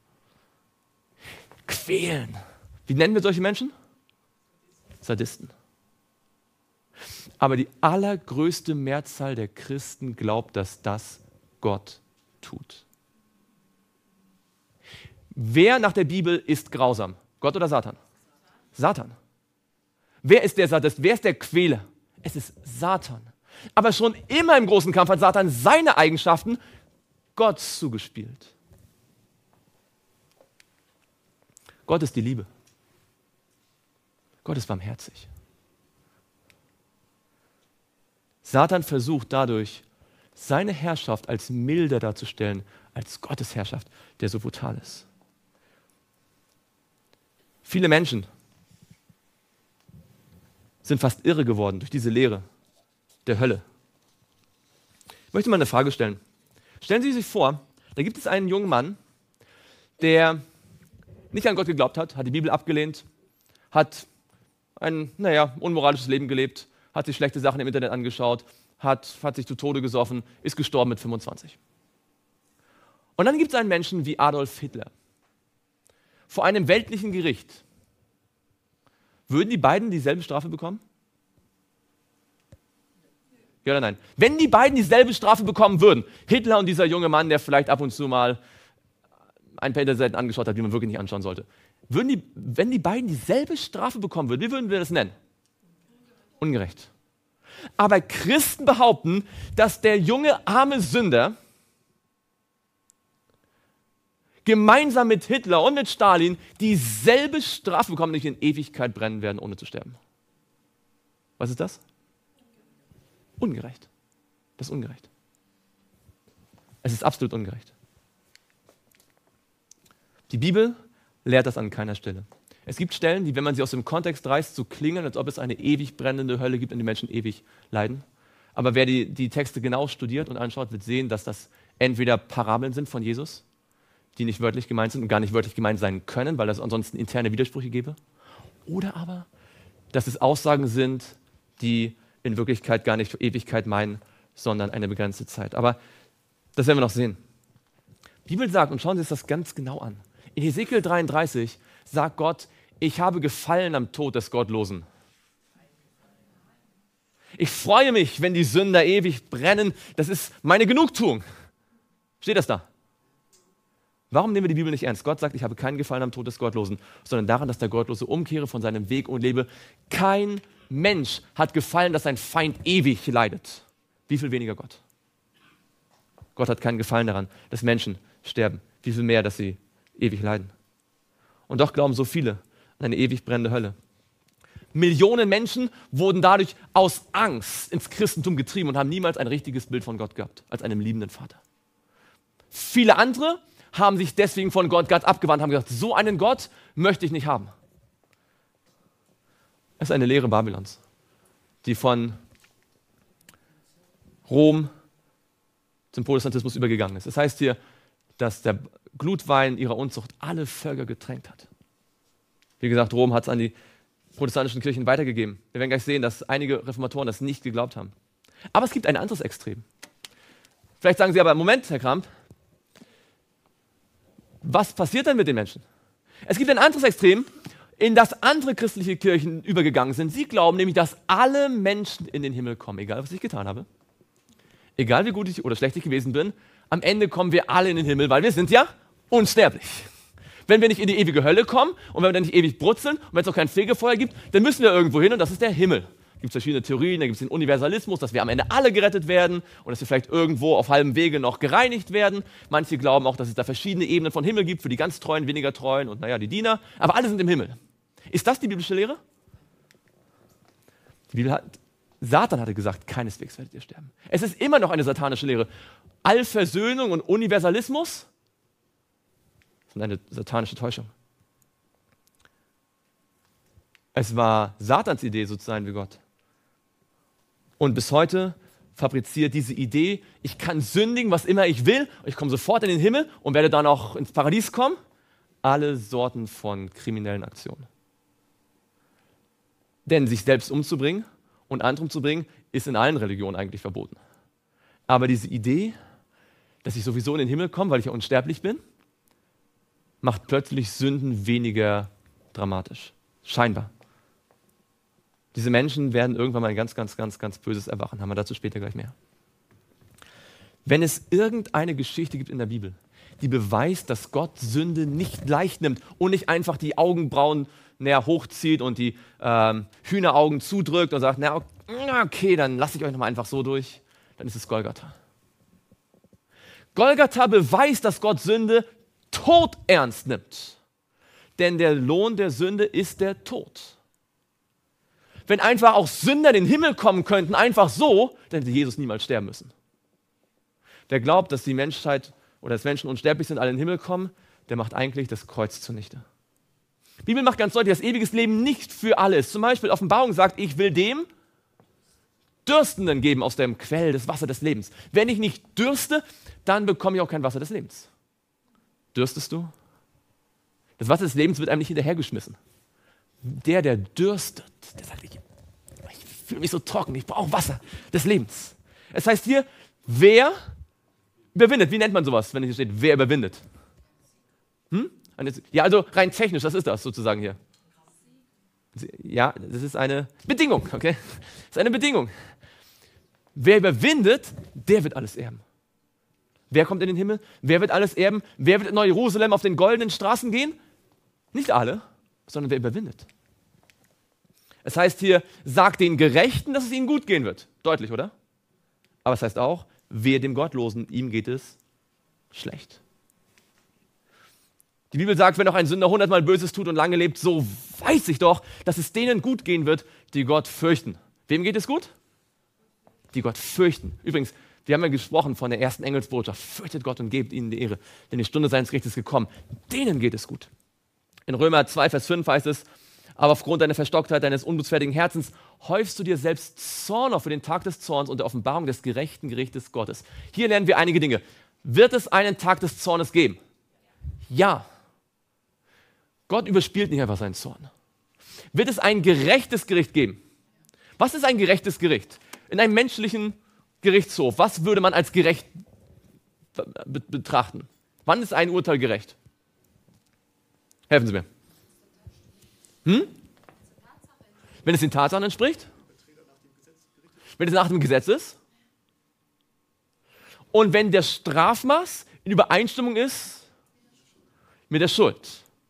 Speaker 1: Quälen. Wie nennen wir solche Menschen? Sadisten. Aber die allergrößte Mehrzahl der Christen glaubt, dass das Gott tut. Wer nach der Bibel ist grausam? Gott oder Satan? Satan. Wer ist der Sadist? Wer ist der Quäler? Es ist Satan. Aber schon immer im großen Kampf hat Satan seine Eigenschaften Gott zugespielt. Gott ist die Liebe. Gott ist barmherzig. Satan versucht dadurch, seine Herrschaft als milder darzustellen, als Gottes Herrschaft, der so brutal ist. Viele Menschen sind fast irre geworden durch diese Lehre der Hölle. Ich möchte mal eine Frage stellen. Stellen Sie sich vor, da gibt es einen jungen Mann, der nicht an Gott geglaubt hat die Bibel abgelehnt, hat ein, unmoralisches Leben gelebt, hat sich schlechte Sachen im Internet angeschaut, hat sich zu Tode gesoffen, ist gestorben mit 25. Und dann gibt es einen Menschen wie Adolf Hitler. Vor einem weltlichen Gericht. Würden die beiden dieselbe Strafe bekommen? Ja oder nein? Wenn die beiden dieselbe Strafe bekommen würden, Hitler und dieser junge Mann, der vielleicht ab und zu mal ein paar Internetseiten angeschaut hat, die man wirklich nicht anschauen sollte, wenn die beiden dieselbe Strafe bekommen würden, wie würden wir das nennen? Ungerecht. Aber Christen behaupten, dass der junge, arme Sünder gemeinsam mit Hitler und mit Stalin dieselbe Strafe bekommen, nicht in Ewigkeit brennen werden, ohne zu sterben. Was ist das? Ungerecht. Das ist ungerecht. Es ist absolut ungerecht. Die Bibel lehrt das an keiner Stelle. Es gibt Stellen, die, wenn man sie aus dem Kontext reißt, so klingen, als ob es eine ewig brennende Hölle gibt, in der Menschen ewig leiden. Aber wer die Texte genau studiert und anschaut, wird sehen, dass das entweder Parabeln sind von Jesus, die nicht wörtlich gemeint sind und gar nicht wörtlich gemeint sein können, weil es ansonsten interne Widersprüche gäbe. Oder aber, dass es Aussagen sind, die in Wirklichkeit gar nicht Ewigkeit meinen, sondern eine begrenzte Zeit. Aber das werden wir noch sehen. Die Bibel sagt, und schauen Sie sich das ganz genau an, in Hesekiel 33 sagt Gott, ich habe Gefallen am Tod des Gottlosen. Ich freue mich, wenn die Sünder ewig brennen. Das ist meine Genugtuung. Steht das da? Warum nehmen wir die Bibel nicht ernst? Gott sagt, ich habe keinen Gefallen am Tod des Gottlosen, sondern daran, dass der Gottlose umkehre von seinem Weg und lebe. Kein Mensch hat Gefallen, dass sein Feind ewig leidet. Wie viel weniger Gott? Gott hat keinen Gefallen daran, dass Menschen sterben. Wie viel mehr, dass sie ewig leiden. Und doch glauben so viele an eine ewig brennende Hölle. Millionen Menschen wurden dadurch aus Angst ins Christentum getrieben und haben niemals ein richtiges Bild von Gott gehabt, als einem liebenden Vater. Viele andere haben sich deswegen von Gott ganz abgewandt, haben gesagt, so einen Gott möchte ich nicht haben. Es ist eine Lehre Babylons, die von Rom zum Protestantismus übergegangen ist. Das heißt hier, dass der Glutwein ihrer Unzucht alle Völker getränkt hat. Wie gesagt, Rom hat es an die protestantischen Kirchen weitergegeben. Wir werden gleich sehen, dass einige Reformatoren das nicht geglaubt haben. Aber es gibt ein anderes Extrem. Vielleicht sagen Sie aber, Moment, Herr Kramp, was passiert denn mit den Menschen? Es gibt ein anderes Extrem, in das andere christliche Kirchen übergegangen sind. Sie glauben nämlich, dass alle Menschen in den Himmel kommen, egal was ich getan habe. Egal wie gut ich oder schlecht ich gewesen bin, am Ende kommen wir alle in den Himmel, weil wir sind ja unsterblich. Wenn wir nicht in die ewige Hölle kommen und wenn wir dann nicht ewig brutzeln und wenn es auch kein Fegefeuer gibt, dann müssen wir irgendwo hin und das ist der Himmel. gibt es verschiedene Theorien, da gibt es den Universalismus, dass wir am Ende alle gerettet werden und dass wir vielleicht irgendwo auf halbem Wege noch gereinigt werden. Manche glauben auch, dass es da verschiedene Ebenen von Himmel gibt, für die ganz Treuen, weniger Treuen und die Diener. Aber alle sind im Himmel. Ist das die biblische Lehre? Satan hatte gesagt, keineswegs werdet ihr sterben. Es ist immer noch eine satanische Lehre. Allversöhnung und Universalismus sind eine satanische Täuschung. Es war Satans Idee, so zu sein wie Gott. Und bis heute fabriziert diese Idee, ich kann sündigen, was immer ich will, und ich komme sofort in den Himmel und werde dann auch ins Paradies kommen. Alle Sorten von kriminellen Aktionen. Denn sich selbst umzubringen und andere umzubringen, ist in allen Religionen eigentlich verboten. Aber diese Idee, dass ich sowieso in den Himmel komme, weil ich ja unsterblich bin, macht plötzlich Sünden weniger dramatisch. Scheinbar. Diese Menschen werden irgendwann mal ein ganz, ganz, ganz, ganz böses Erwachen haben. Wir dazu später gleich mehr. Wenn es irgendeine Geschichte gibt in der Bibel, die beweist, dass Gott Sünde nicht leicht nimmt und nicht einfach die Augenbrauen hochzieht und die Hühneraugen zudrückt und sagt, okay, dann lasse ich euch nochmal einfach so durch, dann ist es Golgatha. Golgatha beweist, dass Gott Sünde todernst nimmt. Denn der Lohn der Sünde ist der Tod. Wenn einfach auch Sünder in den Himmel kommen könnten, einfach so, dann hätte Jesus niemals sterben müssen. Wer glaubt, dass die Menschheit oder dass Menschen unsterblich sind, alle in den Himmel kommen, der macht eigentlich das Kreuz zunichte. Die Bibel macht ganz deutlich, dass ewiges Leben nicht für alle ist. Zum Beispiel Offenbarung sagt, ich will dem Dürstenden geben aus dem Quell des Wassers des Lebens. Wenn ich nicht dürste, dann bekomme ich auch kein Wasser des Lebens. Dürstest du? Das Wasser des Lebens wird einem nicht hinterhergeschmissen. Der dürstet, der sagt, ich fühle mich so trocken, ich brauche Wasser des Lebens. Es heißt hier, wer überwindet. Wie nennt man sowas, wenn hier steht, wer überwindet? Ja, also rein technisch, das ist das sozusagen hier. Ja, das ist eine Bedingung, okay? Das ist eine Bedingung. Wer überwindet, der wird alles erben. Wer kommt in den Himmel? Wer wird alles erben? Wer wird in Neu-Jerusalem auf den goldenen Straßen gehen? Nicht alle, sondern wer überwindet. Es heißt hier, sagt den Gerechten, dass es ihnen gut gehen wird. Deutlich, oder? Aber es heißt auch, wer dem Gottlosen, ihm geht es schlecht. Die Bibel sagt, wenn auch ein Sünder 100-mal Böses tut und lange lebt, so weiß ich doch, dass es denen gut gehen wird, die Gott fürchten. Wem geht es gut? Die Gott fürchten. Übrigens, wir haben ja gesprochen von der ersten Engelsbotschaft. Fürchtet Gott und gebt ihnen die Ehre, denn die Stunde seines Gerichts ist gekommen. Denen geht es gut. In Römer 2, Vers 5 heißt es, aber aufgrund deiner Verstocktheit, deines unbußfertigen Herzens, häufst du dir selbst Zorn auf für den Tag des Zorns und der Offenbarung des gerechten Gerichtes Gottes. Hier lernen wir einige Dinge. Wird es einen Tag des Zornes geben? Ja. Gott überspielt nicht einfach seinen Zorn. Wird es ein gerechtes Gericht geben? Was ist ein gerechtes Gericht? In einem menschlichen Gerichtshof, was würde man als gerecht betrachten? Wann ist ein Urteil gerecht? Helfen Sie mir. Wenn es den Tatsachen entspricht? Wenn es nach dem Gesetz ist? Und wenn das Strafmaß in Übereinstimmung ist mit der Schuld?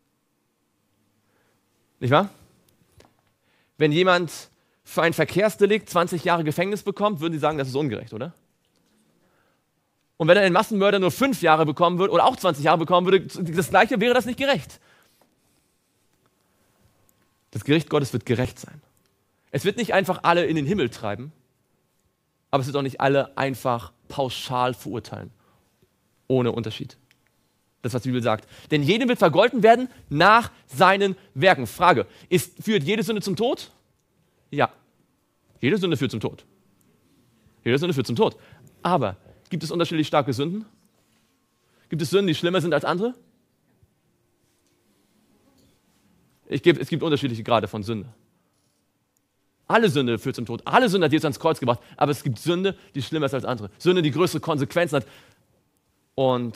Speaker 1: Nicht wahr? Wenn jemand für ein Verkehrsdelikt 20 Jahre Gefängnis bekommt, würden Sie sagen, das ist ungerecht, oder? Und wenn ein Massenmörder nur 5 Jahre bekommen würde oder auch 20 Jahre bekommen würde, das Gleiche, wäre das nicht gerecht. Das Gericht Gottes wird gerecht sein. Es wird nicht einfach alle in den Himmel treiben, aber es wird auch nicht alle einfach pauschal verurteilen, ohne Unterschied. Das, was die Bibel sagt. Denn jedem wird vergolten werden nach seinen Werken. Frage, führt jede Sünde zum Tod? Ja. Jede Sünde führt zum Tod. Jede Sünde führt zum Tod. Aber gibt es unterschiedlich starke Sünden? Gibt es Sünden, die schlimmer sind als andere? Es gibt unterschiedliche Grade von Sünde. Alle Sünde führt zum Tod. Alle Sünde hat Jesus ans Kreuz gebracht. Aber es gibt Sünde, die schlimmer ist als andere. Sünde, die größere Konsequenzen hat. Und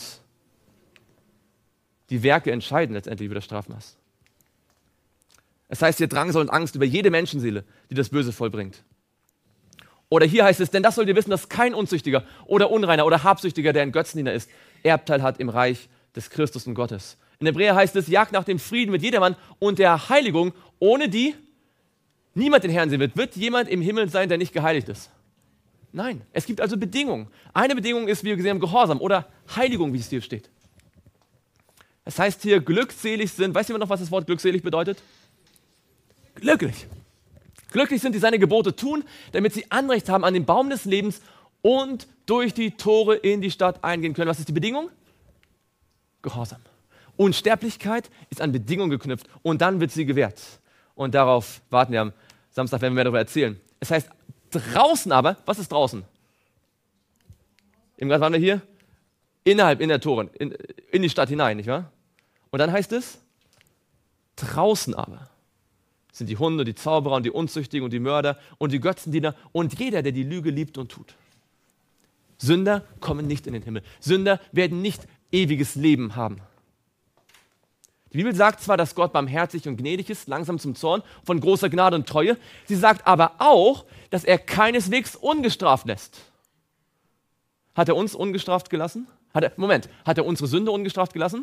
Speaker 1: die Werke entscheiden letztendlich über das Strafmaß. Es heißt hier Drangsal und Angst über jede Menschenseele, die das Böse vollbringt. Oder hier heißt es, denn das sollt ihr wissen, dass kein Unzüchtiger oder Unreiner oder Habsüchtiger, der ein Götzendiener ist, Erbteil hat im Reich des Christus und Gottes. In Hebräer heißt es, jagt nach dem Frieden mit jedermann und der Heiligung, ohne die niemand den Herrn sehen wird, wird jemand im Himmel sein, der nicht geheiligt ist? Nein, es gibt also Bedingungen. Eine Bedingung ist, wie wir gesehen haben, Gehorsam oder Heiligung, wie es hier steht. Das heißt hier, glückselig sind, weiß jemand noch, was das Wort glückselig bedeutet? Glücklich. Glücklich sind, die seine Gebote tun, damit sie Anrecht haben an den Baum des Lebens und durch die Tore in die Stadt eingehen können. Was ist die Bedingung? Gehorsam. Unsterblichkeit ist an Bedingungen geknüpft und dann wird sie gewährt. Und darauf warten wir am Samstag, werden wir mehr darüber erzählen. Es heißt, draußen aber, was ist draußen? Eben gerade waren wir hier, innerhalb, in der Tore, in die Stadt hinein, nicht wahr? Und dann heißt es, draußen aber sind die Hunde, die Zauberer und die Unzüchtigen und die Mörder und die Götzendiener und jeder, der die Lüge liebt und tut. Sünder kommen nicht in den Himmel. Sünder werden nicht ewiges Leben haben. Die Bibel sagt zwar, dass Gott barmherzig und gnädig ist, langsam zum Zorn, von großer Gnade und Treue. Sie sagt aber auch, dass er keineswegs ungestraft lässt. Hat er uns ungestraft gelassen? Hat er unsere Sünde ungestraft gelassen?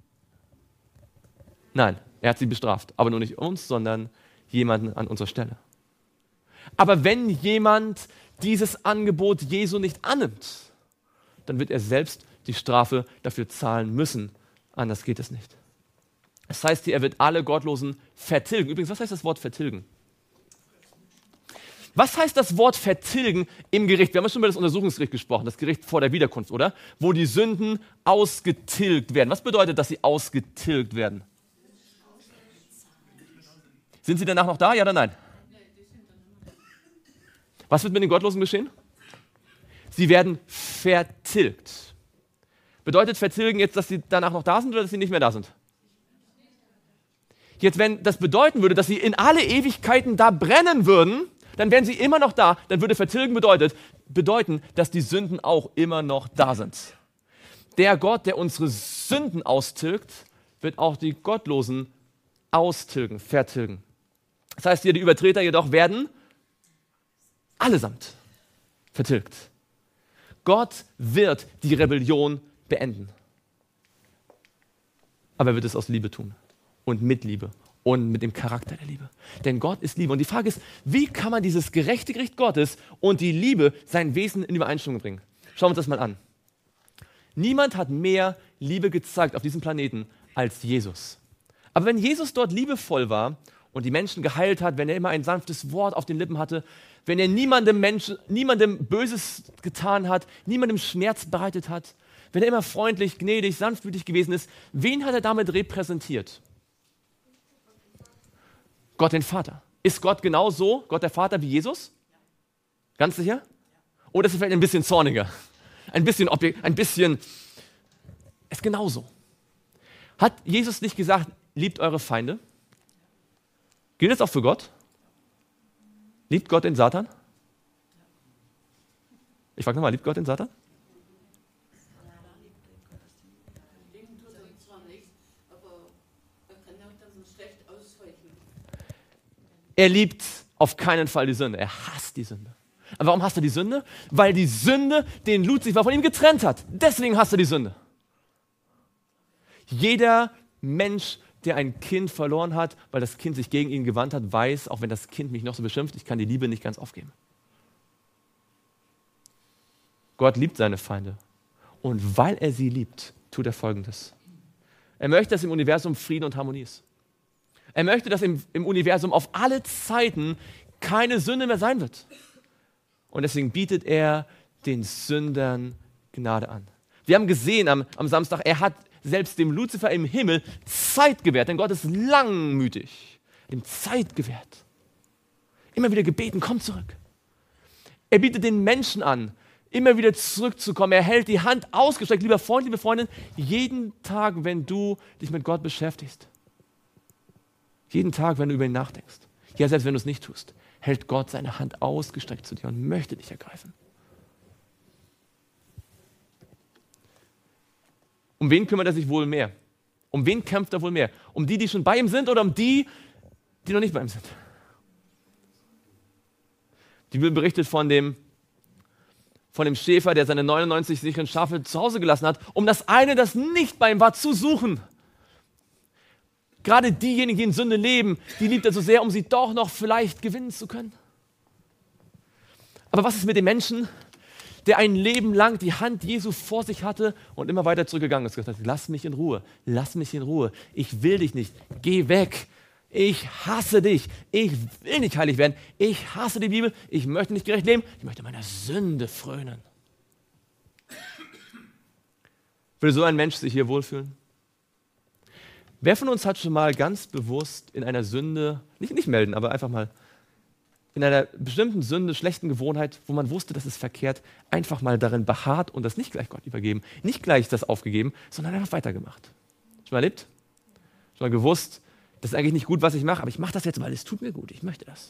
Speaker 1: Nein, er hat sie bestraft. Aber nur nicht uns, sondern jemanden an unserer Stelle. Aber wenn jemand dieses Angebot Jesu nicht annimmt, dann wird er selbst die Strafe dafür zahlen müssen. Anders geht es nicht. Das heißt hier, er wird alle Gottlosen vertilgen. Übrigens, was heißt das Wort vertilgen? Was heißt das Wort vertilgen im Gericht? Wir haben ja schon über das Untersuchungsgericht gesprochen, das Gericht vor der Wiederkunft, oder? Wo die Sünden ausgetilgt werden. Was bedeutet, dass sie ausgetilgt werden? Sind sie danach noch da, ja oder nein? Was wird mit den Gottlosen geschehen? Sie werden vertilgt. Bedeutet vertilgen jetzt, dass sie danach noch da sind oder dass sie nicht mehr da sind? Jetzt, wenn das bedeuten würde, dass sie in alle Ewigkeiten da brennen würden, dann wären sie immer noch da. Dann würde vertilgen bedeuten, dass die Sünden auch immer noch da sind. Der Gott, der unsere Sünden austilgt, wird auch die Gottlosen austilgen, vertilgen. Das heißt hier, die Übertreter jedoch werden allesamt vertilgt. Gott wird die Rebellion beenden. Aber er wird es aus Liebe tun. Und mit Liebe und mit dem Charakter der Liebe. Denn Gott ist Liebe. Und die Frage ist, wie kann man dieses gerechte Gericht Gottes und die Liebe, sein Wesen in Übereinstimmung bringen? Schauen wir uns das mal an. Niemand hat mehr Liebe gezeigt auf diesem Planeten als Jesus. Aber wenn Jesus dort liebevoll war und die Menschen geheilt hat, wenn er immer ein sanftes Wort auf den Lippen hatte, wenn er niemandem Böses getan hat, niemandem Schmerz bereitet hat, wenn er immer freundlich, gnädig, sanftmütig gewesen ist, wen hat er damit repräsentiert? Gott den Vater. Ist Gott genauso, Gott der Vater, wie Jesus? Ganz sicher? Oder ist er vielleicht ein bisschen zorniger? Ein bisschen, ist genauso. Hat Jesus nicht gesagt, liebt eure Feinde? Gilt das auch für Gott? Liebt Gott den Satan? Ich frage nochmal, liebt Gott den Satan? Er liebt auf keinen Fall die Sünde. Er hasst die Sünde. Und warum hasst er die Sünde? Weil die Sünde den Luzifer von ihm getrennt hat. Deswegen hasst er die Sünde. Jeder Mensch, der ein Kind verloren hat, weil das Kind sich gegen ihn gewandt hat, weiß, auch wenn das Kind mich noch so beschimpft, ich kann die Liebe nicht ganz aufgeben. Gott liebt seine Feinde. Und weil er sie liebt, tut er Folgendes. Er möchte, dass im Universum Frieden und Harmonie ist. Er möchte, dass im Universum auf alle Zeiten keine Sünde mehr sein wird. Und deswegen bietet er den Sündern Gnade an. Wir haben gesehen am Samstag, er hat selbst dem Luzifer im Himmel Zeit gewährt, denn Gott ist langmütig, ihm Zeit gewährt. Immer wieder gebeten, komm zurück. Er bietet den Menschen an, immer wieder zurückzukommen. Er hält die Hand ausgestreckt, lieber Freund, liebe Freundin, jeden Tag, wenn du dich mit Gott beschäftigst. Jeden Tag, wenn du über ihn nachdenkst. Ja, selbst wenn du es nicht tust, hält Gott seine Hand ausgestreckt zu dir und möchte dich ergreifen. Um wen kümmert er sich wohl mehr? Um wen kämpft er wohl mehr? Um die schon bei ihm sind oder um die noch nicht bei ihm sind? Die Bibel berichtet von dem Schäfer, der seine 99 sicheren Schafe zu Hause gelassen hat, um das eine, das nicht bei ihm war, zu suchen. Gerade diejenigen, die in Sünde leben, die liebt er so sehr, um sie doch noch vielleicht gewinnen zu können. Aber was ist mit dem Menschen, der ein Leben lang die Hand Jesu vor sich hatte und immer weiter zurückgegangen ist und gesagt hat, lass mich in Ruhe, ich will dich nicht, geh weg, ich hasse dich, ich will nicht heilig werden, ich hasse die Bibel, ich möchte nicht gerecht leben, ich möchte meiner Sünde frönen. Will so ein Mensch sich hier wohlfühlen? Wer von uns hat schon mal ganz bewusst in einer Sünde, nicht melden, aber einfach mal in einer bestimmten Sünde, schlechten Gewohnheit, wo man wusste, das ist verkehrt, einfach mal darin beharrt und das nicht gleich Gott übergeben, nicht gleich das aufgegeben, sondern einfach weitergemacht? Schon mal erlebt? Schon mal gewusst, das ist eigentlich nicht gut, was ich mache, aber ich mache das jetzt, weil es tut mir gut, ich möchte das.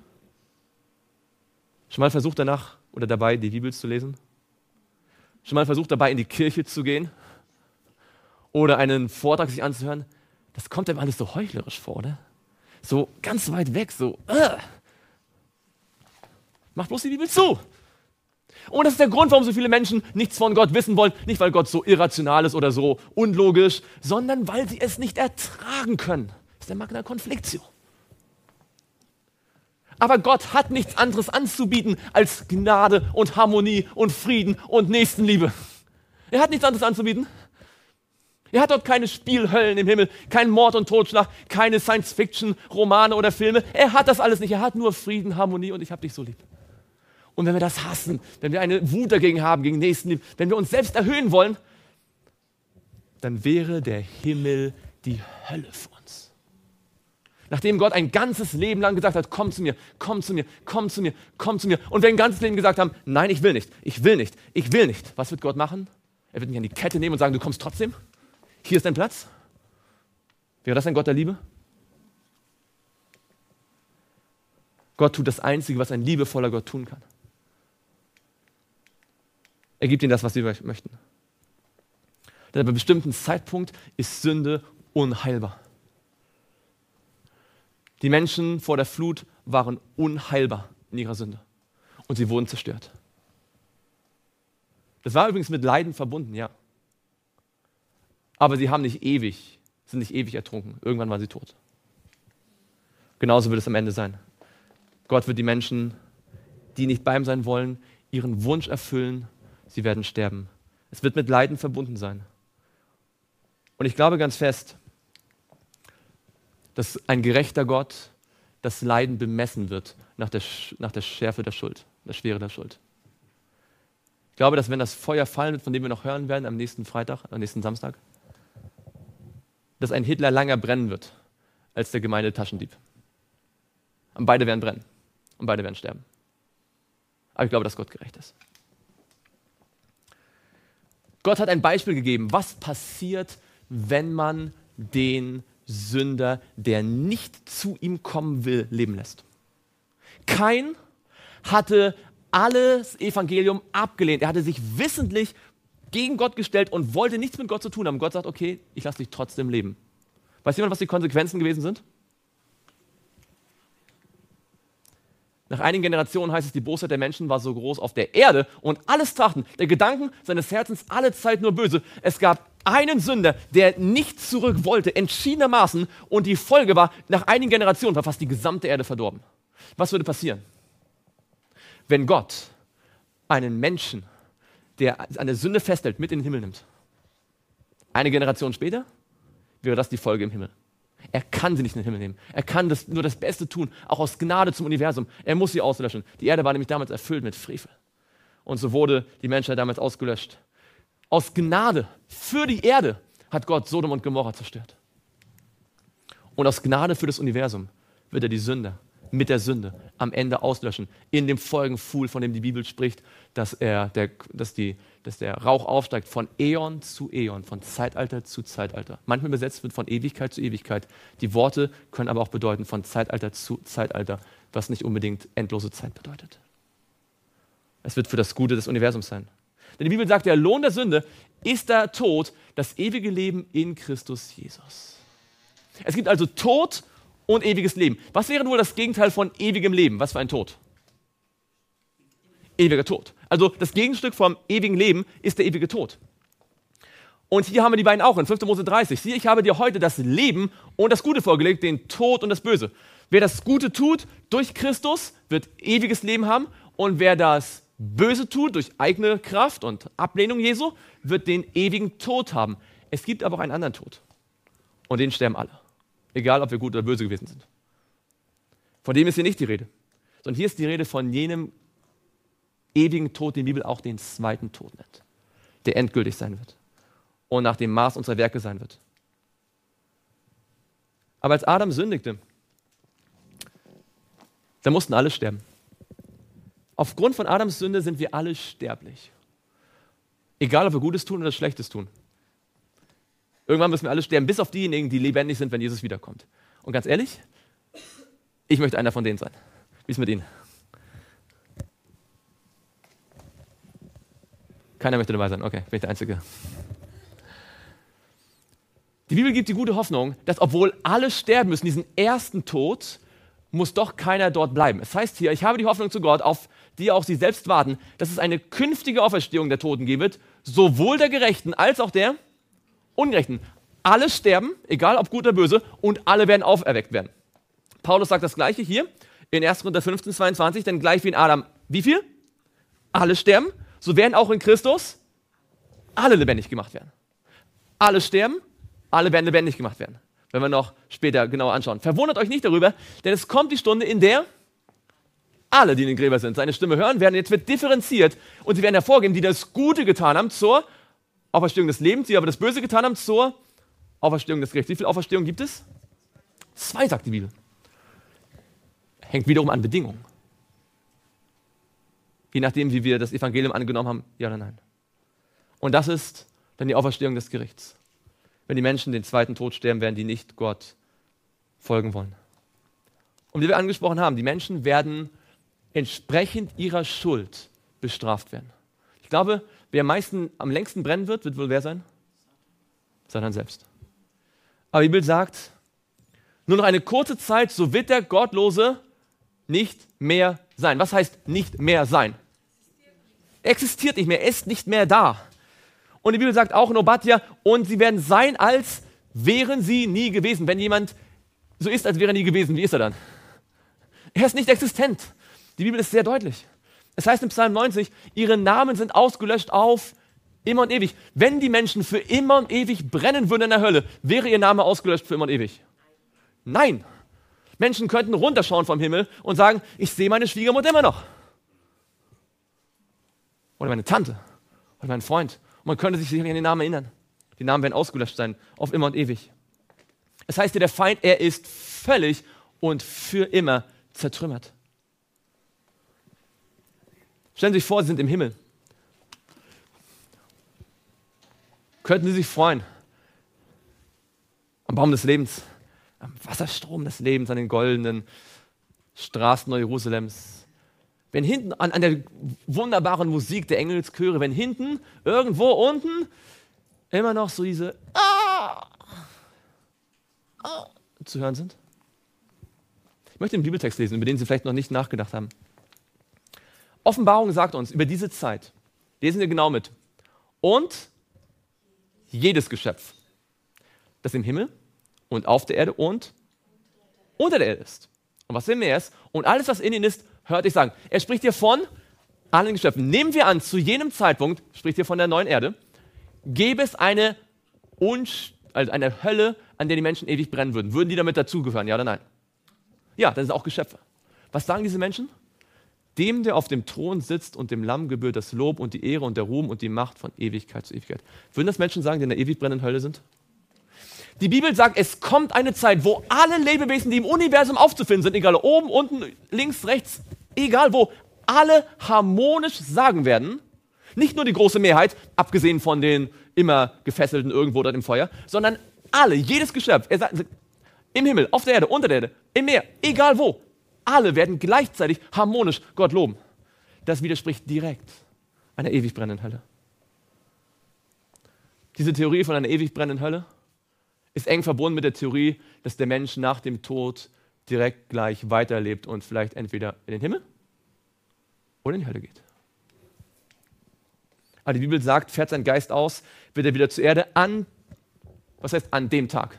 Speaker 1: Schon mal versucht danach oder dabei, die Bibel zu lesen? Schon mal versucht dabei, in die Kirche zu gehen? Oder einen Vortrag sich anzuhören? Das kommt einem alles so heuchlerisch vor, oder? So ganz weit weg, so. Mach bloß die Bibel zu. Und das ist der Grund, warum so viele Menschen nichts von Gott wissen wollen. Nicht, weil Gott so irrational ist oder so unlogisch, sondern weil sie es nicht ertragen können. Das ist der Magna Conflictio. Aber Gott hat nichts anderes anzubieten als Gnade und Harmonie und Frieden und Nächstenliebe. Er hat nichts anderes anzubieten. Er hat dort keine Spielhöllen im Himmel, keinen Mord und Totschlag, keine Science-Fiction-Romane oder Filme. Er hat das alles nicht. Er hat nur Frieden, Harmonie und ich hab dich so lieb. Und wenn wir das hassen, wenn wir eine Wut dagegen haben, gegen Nächstenliebe, wenn wir uns selbst erhöhen wollen, dann wäre der Himmel die Hölle für uns. Nachdem Gott ein ganzes Leben lang gesagt hat, komm zu mir, komm zu mir, komm zu mir, komm zu mir. Und wir ein ganzes Leben gesagt haben, nein, ich will nicht, ich will nicht, ich will nicht. Was wird Gott machen? Er wird mich an die Kette nehmen und sagen, du kommst trotzdem? Hier ist dein Platz. Wäre das ein Gott der Liebe? Gott tut das Einzige, was ein liebevoller Gott tun kann. Er gibt ihnen das, was sie möchten. Denn ab einem bestimmten Zeitpunkt ist Sünde unheilbar. Die Menschen vor der Flut waren unheilbar in ihrer Sünde. Und sie wurden zerstört. Das war übrigens mit Leiden verbunden, ja. Aber sie sind nicht ewig ertrunken. Irgendwann waren sie tot. Genauso wird es am Ende sein. Gott wird die Menschen, die nicht bei ihm sein wollen, ihren Wunsch erfüllen. Sie werden sterben. Es wird mit Leiden verbunden sein. Und ich glaube ganz fest, dass ein gerechter Gott das Leiden bemessen wird nach der Schärfe der Schuld, der Schwere der Schuld. Ich glaube, dass wenn das Feuer fallen wird, von dem wir noch hören werden am nächsten Samstag, dass ein Hitler länger brennen wird als der gemeine Taschendieb. Und beide werden brennen und beide werden sterben. Aber ich glaube, dass Gott gerecht ist. Gott hat ein Beispiel gegeben, was passiert, wenn man den Sünder, der nicht zu ihm kommen will, leben lässt. Kain hatte alles Evangelium abgelehnt. Er hatte sich wissentlich gegen Gott gestellt und wollte nichts mit Gott zu tun haben. Gott sagt, okay, ich lasse dich trotzdem leben. Weiß jemand, was die Konsequenzen gewesen sind? Nach einigen Generationen heißt es, die Bosheit der Menschen war so groß auf der Erde und alles Trachten, der Gedanken seines Herzens alle Zeit nur böse. Es gab einen Sünder, der nicht zurück wollte, entschiedenermaßen, und die Folge war, nach einigen Generationen war fast die gesamte Erde verdorben. Was würde passieren, wenn Gott einen Menschen, der an der Sünde festhält, mit in den Himmel nimmt? Eine Generation später wäre das die Folge im Himmel. Er kann sie nicht in den Himmel nehmen. Er kann nur das Beste tun, auch aus Gnade zum Universum. Er muss sie auslöschen. Die Erde war nämlich damals erfüllt mit Frevel. Und so wurde die Menschheit damals ausgelöscht. Aus Gnade für die Erde hat Gott Sodom und Gomorra zerstört. Und aus Gnade für das Universum wird er die Sünder mit der Sünde am Ende auslöschen. In dem Folgenpfuhl, von dem die Bibel spricht, dass der Rauch aufsteigt von Äon zu Äon, von Zeitalter zu Zeitalter. Manchmal übersetzt wird von Ewigkeit zu Ewigkeit. Die Worte können aber auch bedeuten von Zeitalter zu Zeitalter, was nicht unbedingt endlose Zeit bedeutet. Es wird für das Gute des Universums sein. Denn die Bibel sagt, der Lohn der Sünde ist der Tod, das ewige Leben in Christus Jesus. Es gibt also Tod und ewiges Leben. Was wäre wohl das Gegenteil von ewigem Leben? Was für ein Tod? Ewiger Tod. Also das Gegenstück vom ewigen Leben ist der ewige Tod. Und hier haben wir die beiden auch in 5. Mose 30. Siehe, ich habe dir heute das Leben und das Gute vorgelegt, den Tod und das Böse. Wer das Gute tut durch Christus, wird ewiges Leben haben. Und wer das Böse tut durch eigene Kraft und Ablehnung Jesu, wird den ewigen Tod haben. Es gibt aber auch einen anderen Tod. Und den sterben alle. Egal, ob wir gut oder böse gewesen sind. Von dem ist hier nicht die Rede. Sondern hier ist die Rede von jenem ewigen Tod, den die Bibel auch den zweiten Tod nennt. Der endgültig sein wird. Und nach dem Maß unserer Werke sein wird. Aber als Adam sündigte, da mussten alle sterben. Aufgrund von Adams Sünde sind wir alle sterblich. Egal, ob wir Gutes tun oder Schlechtes tun. Irgendwann müssen wir alle sterben, bis auf diejenigen, die lebendig sind, wenn Jesus wiederkommt. Und ganz ehrlich, ich möchte einer von denen sein. Wie ist mit Ihnen? Keiner möchte dabei sein. Okay, bin ich der Einzige. Die Bibel gibt die gute Hoffnung, dass obwohl alle sterben müssen, diesen ersten Tod, muss doch keiner dort bleiben. Es heißt hier, ich habe die Hoffnung zu Gott, auf die auch sie selbst warten, dass es eine künftige Auferstehung der Toten geben wird, sowohl der Gerechten als auch der Ungerechten. Alle sterben, egal ob gut oder böse, und alle werden auferweckt werden. Paulus sagt das Gleiche hier in 1. Korinther 15, 22, denn gleich wie in Adam, wie viel? Alle sterben, so werden auch in Christus alle lebendig gemacht werden. Alle sterben, alle werden lebendig gemacht werden. Wenn wir noch später genauer anschauen. Verwundert euch nicht darüber, denn es kommt die Stunde, in der alle, die in den Gräbern sind, seine Stimme hören werden. Jetzt wird differenziert und sie werden hervorgehen, die das Gute getan haben zur Auferstehung des Lebens, die aber das Böse getan haben zur Auferstehung des Gerichts. Wie viele Auferstehungen gibt es? 2, sagt die Bibel. Hängt wiederum an Bedingungen. Je nachdem, wie wir das Evangelium angenommen haben, ja oder nein. Und das ist dann die Auferstehung des Gerichts. Wenn die Menschen den zweiten Tod sterben werden, die nicht Gott folgen wollen. Und wie wir angesprochen haben, die Menschen werden entsprechend ihrer Schuld bestraft werden. Ich glaube, wer am längsten brennen wird wohl wer sein? Satan selbst. Aber die Bibel sagt, nur noch eine kurze Zeit, so wird der Gottlose nicht mehr sein. Was heißt nicht mehr sein? Er existiert nicht mehr, er ist nicht mehr da. Und die Bibel sagt auch in Obadja, und sie werden sein, als wären sie nie gewesen. Wenn jemand so ist, als wäre er nie gewesen, wie ist er dann? Er ist nicht existent. Die Bibel ist sehr deutlich. Es heißt in Psalm 90, ihre Namen sind ausgelöscht auf immer und ewig. Wenn die Menschen für immer und ewig brennen würden in der Hölle, wäre ihr Name ausgelöscht für immer und ewig? Nein. Menschen könnten runterschauen vom Himmel und sagen, ich sehe meine Schwiegermutter immer noch. Oder meine Tante. Oder meinen Freund. Und man könnte sich sicherlich an den Namen erinnern. Die Namen werden ausgelöscht sein, auf immer und ewig. Es heißt hier, der Feind, er ist völlig und für immer zertrümmert. Stellen Sie sich vor, Sie sind im Himmel. Könnten Sie sich freuen am Baum des Lebens, am Wasserstrom des Lebens, an den goldenen Straßen Jerusalems. Wenn hinten an der wunderbaren Musik der Engelschöre, wenn hinten, irgendwo unten, immer noch so diese zu hören sind. Ich möchte den Bibeltext lesen, über den Sie vielleicht noch nicht nachgedacht haben. Offenbarung sagt uns über diese Zeit, lesen wir genau mit, und jedes Geschöpf, das im Himmel und auf der Erde und unter der Erde ist. Und was im Meer ist und alles, was in ihnen ist, hört ich sagen. Er spricht hier von allen Geschöpfen. Nehmen wir an, zu jenem Zeitpunkt, spricht hier von der neuen Erde, gäbe es eine Hölle, an der die Menschen ewig brennen würden. Würden die damit dazugehören, ja oder nein? Ja, das sind auch Geschöpfe. Was sagen diese Menschen? Dem, der auf dem Thron sitzt und dem Lamm gebührt das Lob und die Ehre und der Ruhm und die Macht von Ewigkeit zu Ewigkeit. Würden das Menschen sagen, die in der ewig brennenden Hölle sind? Die Bibel sagt, es kommt eine Zeit, wo alle Lebewesen, die im Universum aufzufinden sind, egal oben, unten, links, rechts, egal wo, alle harmonisch sagen werden, nicht nur die große Mehrheit, abgesehen von den immer gefesselten irgendwo dort im Feuer, sondern alle, jedes Geschöpf, er sagt, im Himmel, auf der Erde, unter der Erde, im Meer, egal wo, alle werden gleichzeitig harmonisch Gott loben. Das widerspricht direkt einer ewig brennenden Hölle. Diese Theorie von einer ewig brennenden Hölle ist eng verbunden mit der Theorie, dass der Mensch nach dem Tod direkt gleich weiterlebt und vielleicht entweder in den Himmel oder in die Hölle geht. Aber die Bibel sagt, fährt sein Geist aus, wird er wieder zur Erde was heißt an dem Tag?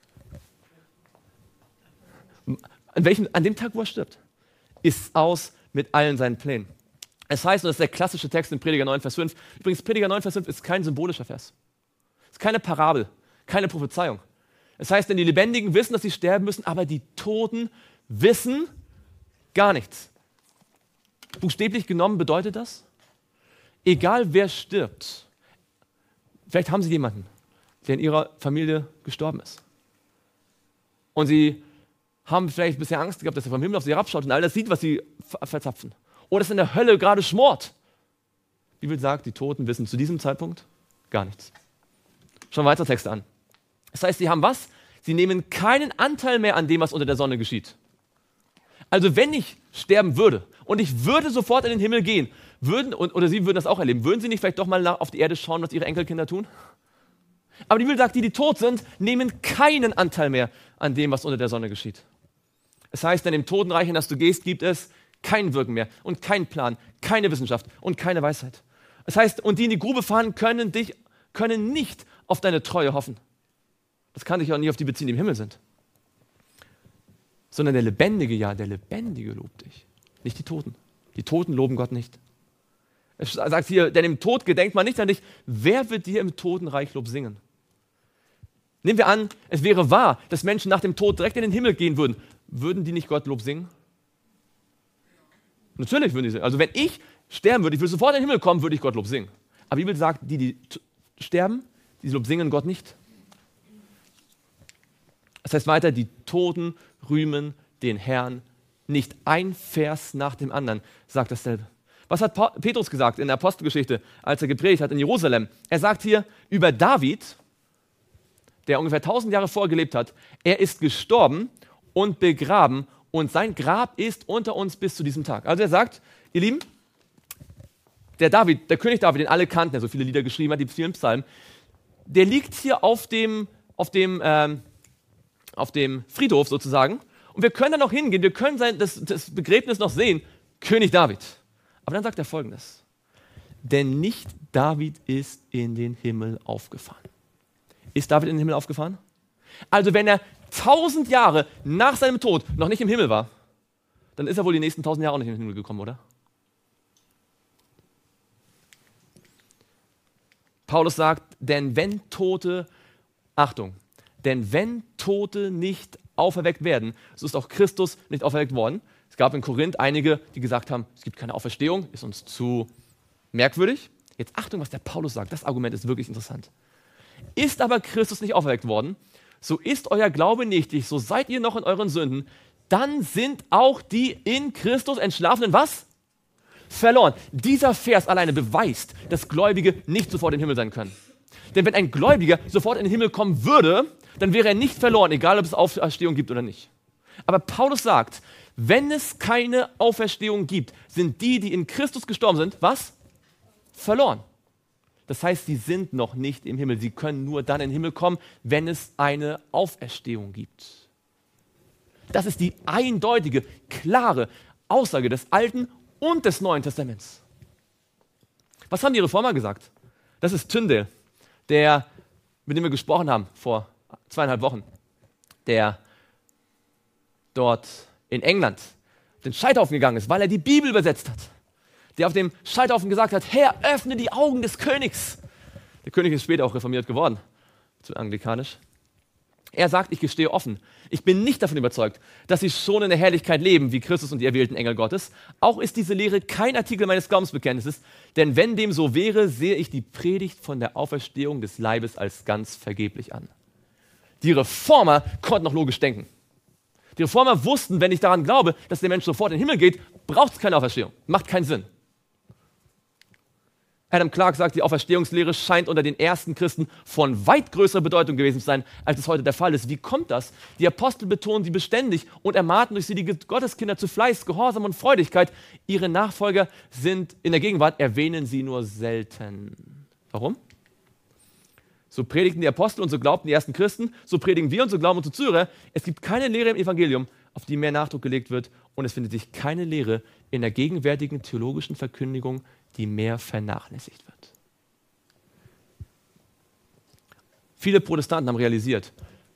Speaker 1: An dem Tag, wo er stirbt, ist aus mit allen seinen Plänen. Es heißt, und das ist der klassische Text in Prediger 9, Vers 5. Übrigens, Prediger 9, Vers 5 ist kein symbolischer Vers. Es ist keine Parabel, keine Prophezeiung. Es heißt, denn die Lebendigen wissen, dass sie sterben müssen, aber die Toten wissen gar nichts. Buchstäblich genommen bedeutet das, egal wer stirbt, vielleicht haben sie jemanden, der in ihrer Familie gestorben ist. Und sie haben vielleicht bisher Angst gehabt, dass er vom Himmel auf sie herabschaut und all das sieht, was sie verzapfen. Oder dass in der Hölle gerade schmort. Die Bibel sagt, die Toten wissen zu diesem Zeitpunkt gar nichts. Schauen wir weiter Texte an. Das heißt, sie haben was? Sie nehmen keinen Anteil mehr an dem, was unter der Sonne geschieht. Also wenn ich sterben würde und ich würde sofort in den Himmel gehen, oder sie würden das auch erleben, würden sie nicht vielleicht doch mal auf die Erde schauen, was ihre Enkelkinder tun? Aber die Bibel sagt, die tot sind, nehmen keinen Anteil mehr an dem, was unter der Sonne geschieht. Es heißt, in dem Totenreich, in das du gehst, gibt es kein Wirken mehr und keinen Plan, keine Wissenschaft und keine Weisheit. Es heißt, und die in die Grube fahren, können nicht auf deine Treue hoffen. Das kann sich auch nicht auf die beziehen, die im Himmel sind. Sondern der Lebendige lobt dich. Nicht die Toten. Die Toten loben Gott nicht. Es sagt hier, denn im Tod gedenkt man nicht an dich. Wer wird dir im Totenreich Lob singen? Nehmen wir an, es wäre wahr, dass Menschen nach dem Tod direkt in den Himmel gehen würden. Würden die nicht Gott Lob singen? Natürlich würden die singen. Also wenn ich sterben würde, ich würde sofort in den Himmel kommen, würde ich Gott Lob singen. Aber die Bibel sagt, die sterben, die Lob singen Gott nicht. Das heißt weiter, die Toten rühmen den Herrn nicht. Ein Vers nach dem anderen sagt dasselbe. Was hat Petrus gesagt in der Apostelgeschichte, als er gepredigt hat in Jerusalem? Er sagt hier über David, der ungefähr 1000 Jahre vorher gelebt hat, er ist gestorben und begraben und sein Grab ist unter uns bis zu diesem Tag. Also er sagt, ihr Lieben, der König David, den alle kannten, der so viele Lieder geschrieben hat, die vielen Psalmen, der liegt hier auf dem Friedhof sozusagen und wir können da noch hingehen, wir können das Begräbnis noch sehen, König David. Aber dann sagt er Folgendes, denn nicht David ist in den Himmel aufgefahren. Ist David in den Himmel aufgefahren? Also wenn er 1000 Jahre nach seinem Tod noch nicht im Himmel war, dann ist er wohl die nächsten 1000 Jahre auch nicht in den Himmel gekommen, oder? Paulus sagt, denn wenn Tote nicht auferweckt werden, so ist auch Christus nicht auferweckt worden. Es gab in Korinth einige, die gesagt haben, es gibt keine Auferstehung, ist uns zu merkwürdig. Jetzt Achtung, was der Paulus sagt, das Argument ist wirklich interessant. Ist aber Christus nicht auferweckt worden, so ist euer Glaube nichtig, so seid ihr noch in euren Sünden, dann sind auch die in Christus Entschlafenen was? Verloren. Dieser Vers alleine beweist, dass Gläubige nicht sofort im Himmel sein können. Denn wenn ein Gläubiger sofort in den Himmel kommen würde, dann wäre er nicht verloren, egal ob es Auferstehung gibt oder nicht. Aber Paulus sagt, wenn es keine Auferstehung gibt, sind die, die in Christus gestorben sind, was? Verloren. Das heißt, sie sind noch nicht im Himmel. Sie können nur dann in den Himmel kommen, wenn es eine Auferstehung gibt. Das ist die eindeutige, klare Aussage des Alten und des Neuen Testaments. Was haben die Reformer gesagt? Das ist Tyndale, mit dem wir gesprochen haben vor 2,5 Wochen, der dort in England auf den Scheiterhaufen gegangen ist, weil er die Bibel übersetzt hat. Der auf dem Scheiterhaufen gesagt hat, Herr, öffne die Augen des Königs. Der König ist später auch reformiert geworden, zu anglikanisch. Er sagt, ich gestehe offen, ich bin nicht davon überzeugt, dass sie schon in der Herrlichkeit leben, wie Christus und die erwählten Engel Gottes. Auch ist diese Lehre kein Artikel meines Glaubensbekenntnisses, denn wenn dem so wäre, sehe ich die Predigt von der Auferstehung des Leibes als ganz vergeblich an. Die Reformer konnten noch logisch denken. Die Reformer wussten, wenn ich daran glaube, dass der Mensch sofort in den Himmel geht, braucht es keine Auferstehung. Macht keinen Sinn. Adam Clarke sagt, die Auferstehungslehre scheint unter den ersten Christen von weit größerer Bedeutung gewesen zu sein, als es heute der Fall ist. Wie kommt das? Die Apostel betonen sie beständig und ermahnten durch sie die Gotteskinder zu Fleiß, Gehorsam und Freudigkeit. Ihre Nachfolger sind in der Gegenwart, erwähnen sie nur selten. Warum? So predigten die Apostel und so glaubten die ersten Christen, so predigen wir und so glauben unsere Zuhörer. Es gibt keine Lehre im Evangelium, auf die mehr Nachdruck gelegt wird, und es findet sich keine Lehre in der gegenwärtigen theologischen Verkündigung, die mehr vernachlässigt wird. Viele Protestanten haben realisiert,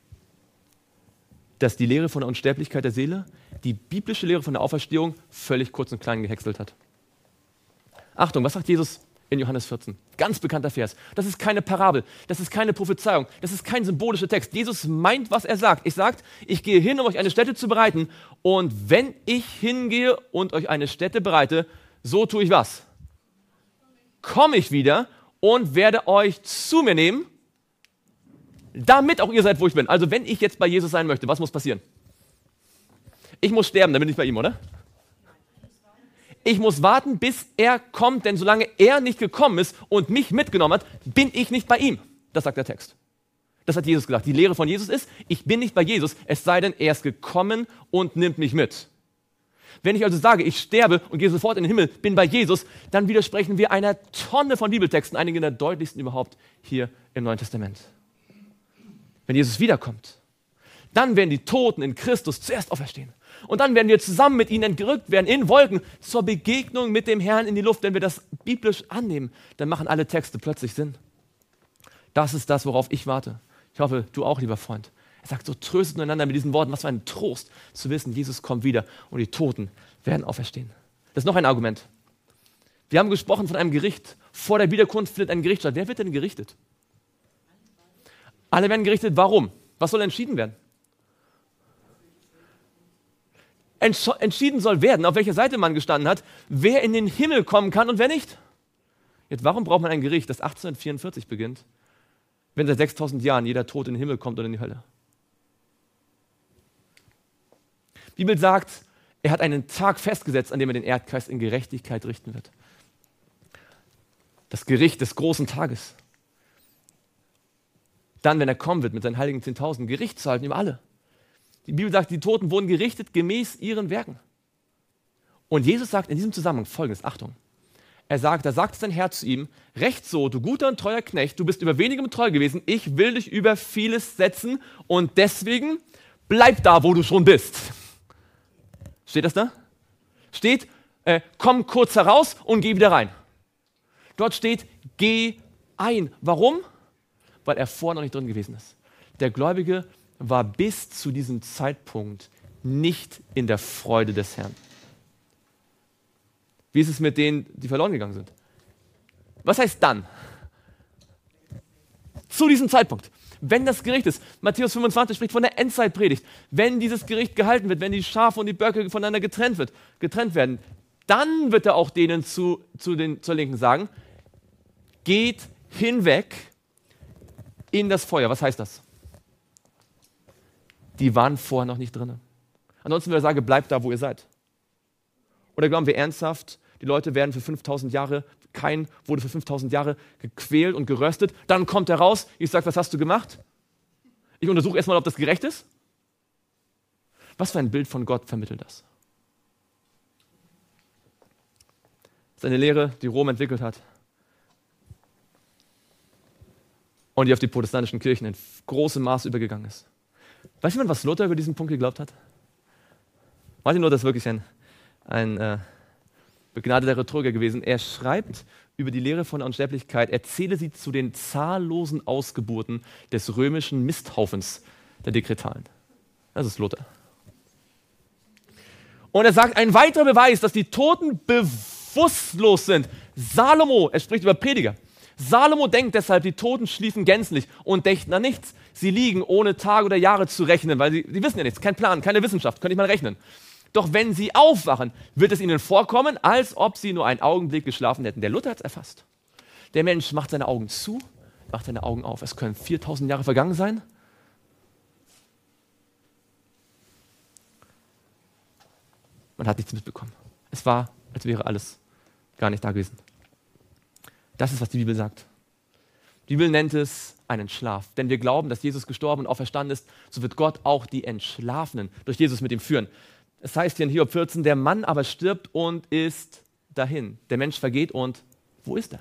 Speaker 1: dass die Lehre von der Unsterblichkeit der Seele die biblische Lehre von der Auferstehung völlig kurz und klein gehäckselt hat. Achtung, was sagt Jesus in Johannes 14? Ganz bekannter Vers. Das ist keine Parabel, das ist keine Prophezeiung, das ist kein symbolischer Text. Jesus meint, was er sagt. Er sagt, ich gehe hin, um euch eine Stätte zu bereiten. Und wenn ich hingehe und euch eine Stätte bereite, so tue ich was? Komme ich wieder und werde euch zu mir nehmen, damit auch ihr seid, wo ich bin. Also wenn ich jetzt bei Jesus sein möchte, was muss passieren? Ich muss sterben, dann bin ich bei ihm, oder? Ich muss warten, bis er kommt, denn solange er nicht gekommen ist und mich mitgenommen hat, bin ich nicht bei ihm. Das sagt der Text. Das hat Jesus gesagt. Die Lehre von Jesus ist, ich bin nicht bei Jesus, es sei denn, er ist gekommen und nimmt mich mit. Wenn ich also sage, ich sterbe und gehe sofort in den Himmel, bin bei Jesus, dann widersprechen wir einer Tonne von Bibeltexten, einige der deutlichsten überhaupt hier im Neuen Testament. Wenn Jesus wiederkommt, dann werden die Toten in Christus zuerst auferstehen. Und dann werden wir zusammen mit ihnen entrückt werden in Wolken zur Begegnung mit dem Herrn in die Luft. Wenn wir das biblisch annehmen, dann machen alle Texte plötzlich Sinn. Das ist das, worauf ich warte. Ich hoffe, du auch, lieber Freund. Er sagt so, tröstet einander mit diesen Worten. Was für ein Trost zu wissen, Jesus kommt wieder und die Toten werden auferstehen. Das ist noch ein Argument. Wir haben gesprochen von einem Gericht. Vor der Wiederkunft findet ein Gericht statt. Wer wird denn gerichtet? Alle werden gerichtet. Warum? Was soll entschieden werden? Entschieden soll werden, auf welcher Seite man gestanden hat, wer in den Himmel kommen kann und wer nicht. Jetzt, warum braucht man ein Gericht, das 1844 beginnt, wenn seit 6000 Jahren jeder Tod in den Himmel kommt oder in die Hölle? Die Bibel sagt, er hat einen Tag festgesetzt, an dem er den Erdkreis in Gerechtigkeit richten wird. Das Gericht des großen Tages. Dann, wenn er kommen wird mit seinen heiligen 10.000, Gericht zu halten über alle. Die Bibel sagt, die Toten wurden gerichtet gemäß ihren Werken. Und Jesus sagt in diesem Zusammenhang Folgendes, Achtung. Da sagt sein Herr zu ihm, recht so, du guter und treuer Knecht, du bist über wenigem treu gewesen, ich will dich über vieles setzen und deswegen bleib da, wo du schon bist. Steht das da? Steht, komm kurz heraus und geh wieder rein. Dort steht, geh ein. Warum? Weil er vorher noch nicht drin gewesen ist. Der Gläubige war bis zu diesem Zeitpunkt nicht in der Freude des Herrn. Wie ist es mit denen, die verloren gegangen sind? Was heißt dann? Zu diesem Zeitpunkt. Wenn das Gericht ist, Matthäus 25 spricht von der Endzeitpredigt, wenn dieses Gericht gehalten wird, wenn die Schafe und die Böcke voneinander getrennt werden, dann wird er auch denen zur Linken sagen, geht hinweg in das Feuer. Was heißt das? Die waren vorher noch nicht drin. Ansonsten würde er sagen, bleibt da, wo ihr seid. Oder glauben wir ernsthaft, die Leute werden für 5000 Jahre, Kain wurde für 5000 Jahre gequält und geröstet, dann kommt er raus, ich sage, was hast du gemacht? Ich untersuche erstmal, ob das gerecht ist. Was für ein Bild von Gott vermittelt das? Das ist eine Lehre, die Rom entwickelt hat und die auf die protestantischen Kirchen in großem Maß übergegangen ist. Weiß jemand, was Luther über diesen Punkt geglaubt hat? Martin Luther ist wirklich ein begnadeter Rhetoriker gewesen. Er schreibt über die Lehre von der Unsterblichkeit, er zähle sie zu den zahllosen Ausgeburten des römischen Misthaufens der Dekretalen. Das ist Luther. Und er sagt, ein weiterer Beweis, dass die Toten bewusstlos sind. Salomo, er spricht über Prediger. Salomo denkt deshalb, die Toten schliefen gänzlich und dächten an nichts. Sie liegen, ohne Tage oder Jahre zu rechnen, weil sie wissen ja nichts, kein Plan, keine Wissenschaft, könnte ich mal rechnen. Doch wenn sie aufwachen, wird es ihnen vorkommen, als ob sie nur einen Augenblick geschlafen hätten. Der Luther hat es erfasst. Der Mensch macht seine Augen zu, macht seine Augen auf. Es können 4000 Jahre vergangen sein. Man hat nichts mitbekommen. Es war, als wäre alles gar nicht da gewesen. Das ist, was die Bibel sagt. Die Bibel nennt es einen Schlaf. Denn wir glauben, dass Jesus gestorben und auferstanden ist, so wird Gott auch die Entschlafenen durch Jesus mit ihm führen. Es heißt hier in Hiob 14, der Mann aber stirbt und ist dahin. Der Mensch vergeht und wo ist er?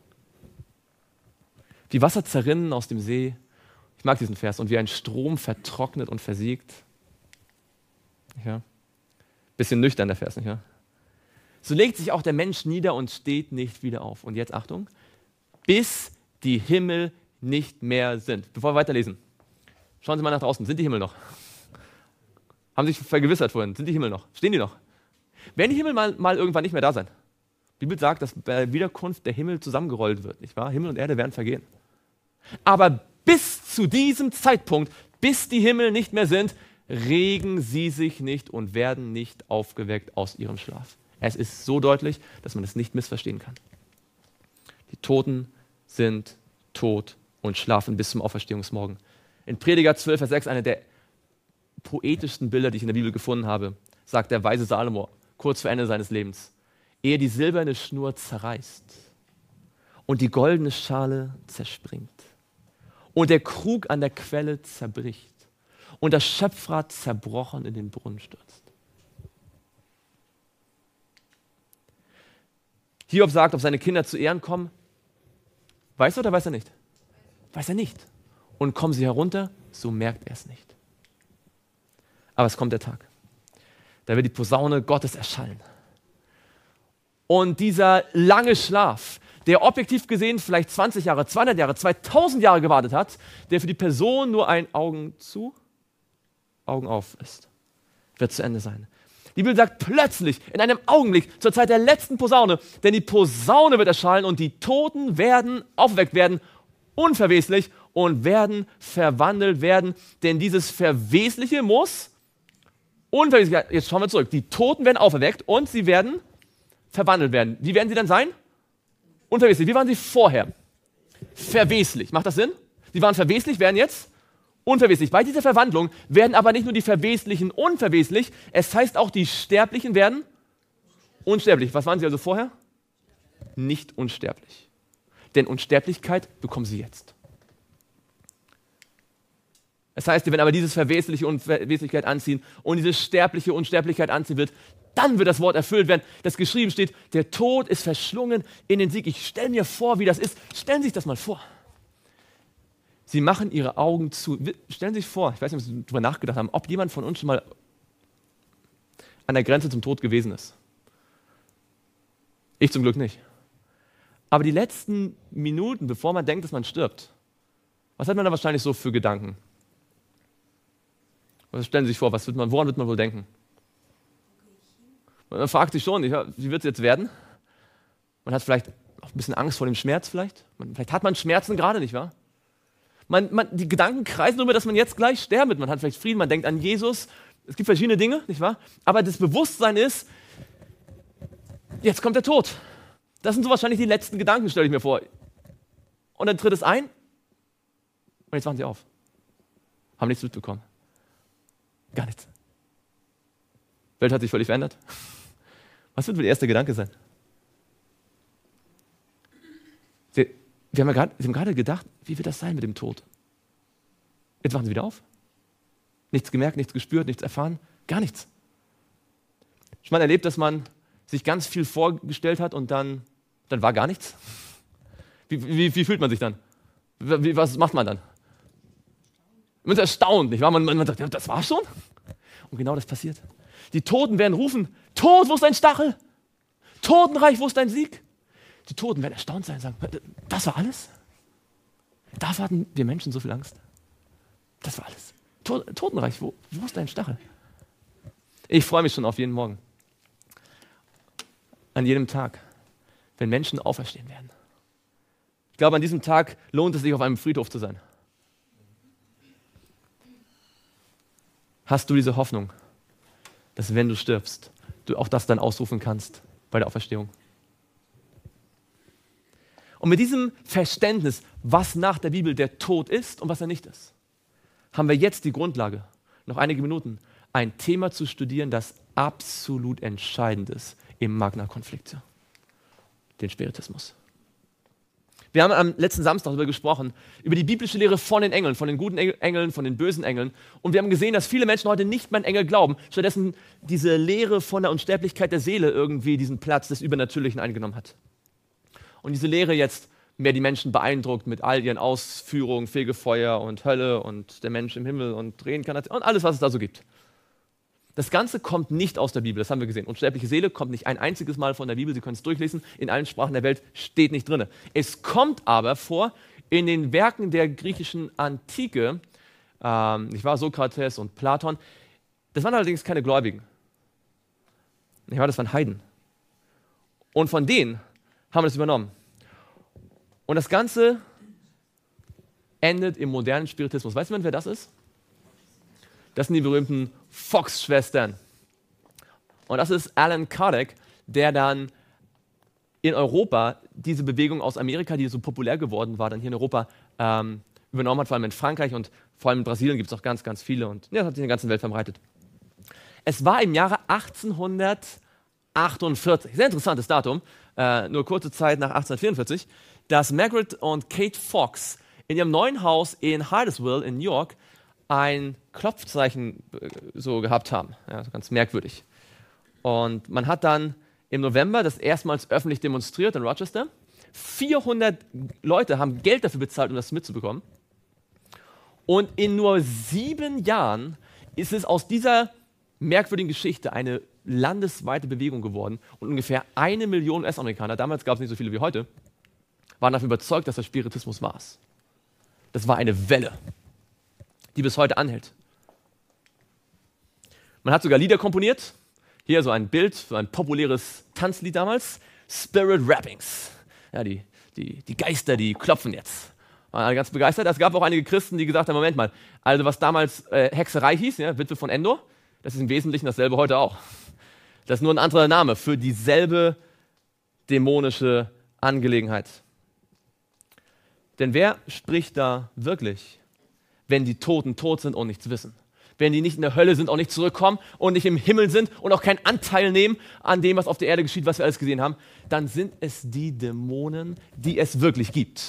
Speaker 1: Die Wasser zerrinnen aus dem See. Ich mag diesen Vers. Und wie ein Strom vertrocknet und versiegt. Ja. Bisschen nüchtern der Vers, nicht wahr? So legt sich auch der Mensch nieder und steht nicht wieder auf. Und jetzt Achtung, bis die Himmel nicht mehr sind. Bevor wir weiterlesen, schauen Sie mal nach draußen. Sind die Himmel noch? Haben sich vergewissert vorhin. Sind die Himmel noch? Stehen die noch? Werden die Himmel mal irgendwann nicht mehr da sein? Die Bibel sagt, dass bei der Wiederkunft der Himmel zusammengerollt wird, nicht wahr? Himmel und Erde werden vergehen. Aber bis zu diesem Zeitpunkt, bis die Himmel nicht mehr sind, regen sie sich nicht und werden nicht aufgeweckt aus ihrem Schlaf. Es ist so deutlich, dass man es nicht missverstehen kann. Die Toten sind tot und schlafen bis zum Auferstehungsmorgen. In Prediger 12, Vers 6, eine der poetischsten Bilder, die ich in der Bibel gefunden habe, sagt der weise Salomo kurz vor Ende seines Lebens: Ehe die silberne Schnur zerreißt und die goldene Schale zerspringt und der Krug an der Quelle zerbricht und das Schöpfrad zerbrochen in den Brunnen stürzt. Hiob sagt, ob seine Kinder zu Ehren kommen. Weiß er oder weiß er nicht? Weiß er nicht. Und kommen sie herunter, so merkt er es nicht. Aber es kommt der Tag. Da wird die Posaune Gottes erschallen. Und dieser lange Schlaf, der objektiv gesehen vielleicht 20 Jahre, 200 Jahre, 2000 Jahre gewartet hat, der für die Person nur ein Augen zu, Augen auf ist, wird zu Ende sein. Die Bibel sagt plötzlich, in einem Augenblick, zur Zeit der letzten Posaune, denn die Posaune wird erschallen und die Toten werden aufgeweckt werden, unverweslich, und werden verwandelt werden, denn dieses Verwesliche muss unverweslich. Jetzt schauen wir zurück. Die Toten werden auferweckt und sie werden verwandelt werden. Wie werden sie dann sein? Unverweslich. Wie waren sie vorher? Verweslich. Macht das Sinn? Sie waren verweslich, werden jetzt unverweslich. Bei dieser Verwandlung werden aber nicht nur die Verweslichen unverweslich, es heißt auch, die Sterblichen werden unsterblich. Was waren sie also vorher? Nicht unsterblich. Denn Unsterblichkeit bekommen sie jetzt. Das heißt, wenn aber dieses verwesliche Unverweslichkeit anziehen und diese sterbliche Unsterblichkeit anziehen wird, dann wird das Wort erfüllt werden, das geschrieben steht: Der Tod ist verschlungen in den Sieg. Ich stelle mir vor, wie das ist. Stellen Sie sich das mal vor. Sie machen ihre Augen zu. Stellen Sie sich vor, ich weiß nicht, ob Sie darüber nachgedacht haben, ob jemand von uns schon mal an der Grenze zum Tod gewesen ist. Ich zum Glück nicht. Aber die letzten Minuten, bevor man denkt, dass man stirbt, was hat man da wahrscheinlich so für Gedanken? Was stellen Sie sich vor, woran wird man wohl denken? Man fragt sich schon, wie wird es jetzt werden? Man hat vielleicht auch ein bisschen Angst vor dem Schmerz vielleicht. Vielleicht hat man Schmerzen gerade, nicht wahr? Die Gedanken kreisen darüber, dass man jetzt gleich sterben wird. Man hat vielleicht Frieden, man denkt an Jesus. Es gibt verschiedene Dinge, nicht wahr? Aber das Bewusstsein ist, jetzt kommt der Tod. Das sind so wahrscheinlich die letzten Gedanken, stelle ich mir vor. Und dann tritt es ein und jetzt wachen sie auf. Haben nichts mitbekommen. Gar nichts. Die Welt hat sich völlig verändert. Was wird wohl der erste Gedanke sein? Sie haben gerade gedacht, wie wird das sein mit dem Tod? Jetzt wachen sie wieder auf. Nichts gemerkt, nichts gespürt, nichts erfahren, gar nichts. Schon mal erlebt, dass man sich ganz viel vorgestellt hat und dann war gar nichts? Wie fühlt man sich dann? Was macht man dann? Man ist erstaunt, nicht wahr? Man sagt, ja, das war's schon? Und genau das passiert. Die Toten werden rufen: Tod, wo ist dein Stachel? Totenreich, wo ist dein Sieg? Die Toten werden erstaunt sein und sagen: Das war alles? Da hatten wir Menschen so viel Angst. Das war alles. Totenreich, wo ist dein Stachel? Ich freue mich schon auf jeden Morgen. An jedem Tag, wenn Menschen auferstehen werden. Ich glaube, an diesem Tag lohnt es sich, auf einem Friedhof zu sein. Hast du diese Hoffnung, dass wenn du stirbst, du auch das dann ausrufen kannst bei der Auferstehung? Und mit diesem Verständnis, was nach der Bibel der Tod ist und was er nicht ist, haben wir jetzt die Grundlage, noch einige Minuten, ein Thema zu studieren, das absolut entscheidend ist im Magna Conflictio, den Spiritismus. Wir haben am letzten Samstag darüber gesprochen, über die biblische Lehre von den Engeln, von den guten Engeln, von den bösen Engeln. Und wir haben gesehen, dass viele Menschen heute nicht mehr an Engel glauben, stattdessen diese Lehre von der Unsterblichkeit der Seele irgendwie diesen Platz des Übernatürlichen eingenommen hat. Und diese Lehre jetzt mehr die Menschen beeindruckt mit all ihren Ausführungen, Fegefeuer und Hölle und der Mensch im Himmel und Reinkarnation und alles, was es da so gibt. Das Ganze kommt nicht aus der Bibel, das haben wir gesehen. Unsterbliche Seele kommt nicht ein einziges Mal von der Bibel, Sie können es durchlesen, in allen Sprachen der Welt steht nicht drin. Es kommt aber vor in den Werken der griechischen Antike, nicht wahr, Sokrates und Platon, das waren allerdings keine Gläubigen. Nicht wahr, das waren Heiden. Und von denen haben wir das übernommen. Und das Ganze endet im modernen Spiritismus. Weiß jemand, wer das ist? Das sind die berühmten Fox-Schwestern. Und das ist Alan Kardec, der dann in Europa diese Bewegung aus Amerika, die so populär geworden war, dann hier in Europa übernommen hat, vor allem in Frankreich und vor allem in Brasilien gibt es auch ganz, ganz viele. Und ja, das hat sich in der ganzen Welt verbreitet. Es war im Jahre 1848, sehr interessantes Datum, nur kurze Zeit nach 1844, dass Margaret und Kate Fox in ihrem neuen Haus in Hydesville in New York ein Klopfzeichen so gehabt haben. Ja, ganz merkwürdig. Und man hat dann im November das erstmals öffentlich demonstriert in Rochester. 400 Leute haben Geld dafür bezahlt, um das mitzubekommen. Und in nur 7 Jahren ist es aus dieser merkwürdigen Geschichte eine landesweite Bewegung geworden und ungefähr 1 Million US-Amerikaner, damals gab es nicht so viele wie heute, waren davon überzeugt, dass der Spiritismus war. Das war eine Welle, die bis heute anhält. Man hat sogar Lieder komponiert. Hier so ein Bild, so ein populäres Tanzlied damals, Spirit Rappings. Ja, die Geister, die klopfen jetzt. Waren alle ganz begeistert. Es gab auch einige Christen, die gesagt haben, Moment mal, also was damals Hexerei hieß, ja, Witwe von Endor, das ist im Wesentlichen dasselbe heute auch. Das ist nur ein anderer Name für dieselbe dämonische Angelegenheit. Denn wer spricht da wirklich, wenn die Toten tot sind und nichts wissen? Wenn die nicht in der Hölle sind, auch nicht zurückkommen und nicht im Himmel sind und auch keinen Anteil nehmen an dem, was auf der Erde geschieht, was wir alles gesehen haben, dann sind es die Dämonen, die es wirklich gibt.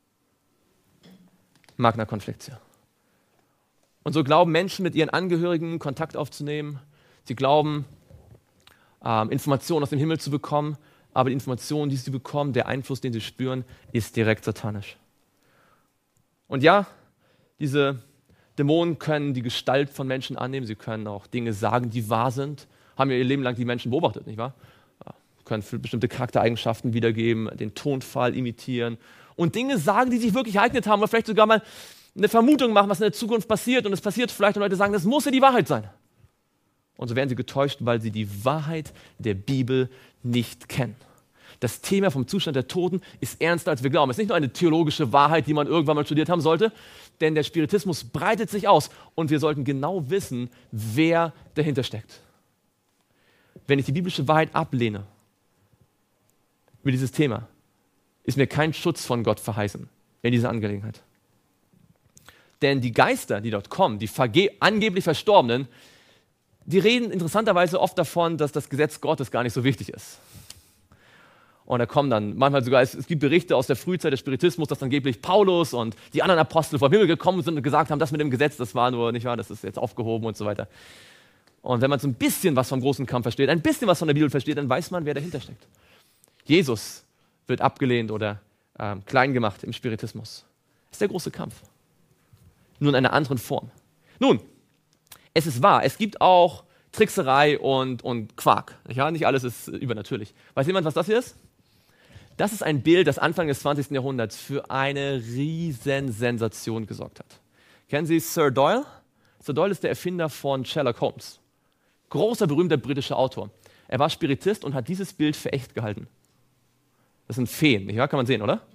Speaker 1: Magna Conflictio. Und so glauben Menschen, mit ihren Angehörigen Kontakt aufzunehmen. Sie glauben, Informationen aus dem Himmel zu bekommen, aber die Informationen, die sie bekommen, der Einfluss, den sie spüren, ist direkt satanisch. Und ja, diese Dämonen können die Gestalt von Menschen annehmen, sie können auch Dinge sagen, die wahr sind, haben ja ihr Leben lang die Menschen beobachtet, nicht wahr? Können für bestimmte Charaktereigenschaften wiedergeben, den Tonfall imitieren und Dinge sagen, die sich wirklich ereignet haben oder vielleicht sogar mal eine Vermutung machen, was in der Zukunft passiert und es passiert vielleicht und Leute sagen, das muss ja die Wahrheit sein. Und so werden sie getäuscht, weil sie die Wahrheit der Bibel nicht kennen. Das Thema vom Zustand der Toten ist ernster, als wir glauben. Es ist nicht nur eine theologische Wahrheit, die man irgendwann mal studiert haben sollte, denn der Spiritismus breitet sich aus und wir sollten genau wissen, wer dahinter steckt. Wenn ich die biblische Wahrheit ablehne über dieses Thema, ist mir kein Schutz von Gott verheißen in dieser Angelegenheit. Denn die Geister, die dort kommen, die angeblich Verstorbenen, die reden interessanterweise oft davon, dass das Gesetz Gottes gar nicht so wichtig ist. Und da kommen dann manchmal sogar, es gibt Berichte aus der Frühzeit des Spiritismus, dass angeblich Paulus und die anderen Apostel vom Himmel gekommen sind und gesagt haben, das mit dem Gesetz, das war nur, nicht wahr, das ist jetzt aufgehoben und so weiter. Und wenn man so ein bisschen was vom großen Kampf versteht, ein bisschen was von der Bibel versteht, dann weiß man, wer dahinter steckt. Jesus wird abgelehnt oder klein gemacht im Spiritismus. Das ist der große Kampf. Nur in einer anderen Form. Nun, es ist wahr, es gibt auch Trickserei und Quark. Ja, nicht alles ist übernatürlich. Weiß jemand, was das hier ist? Das ist ein Bild, das Anfang des 20. Jahrhunderts für eine Riesensensation gesorgt hat. Kennen Sie Sir Doyle? Sir Doyle ist der Erfinder von Sherlock Holmes. Großer, berühmter britischer Autor. Er war Spiritist und hat dieses Bild für echt gehalten. Das sind Feen, nicht wahr? Kann man sehen, oder?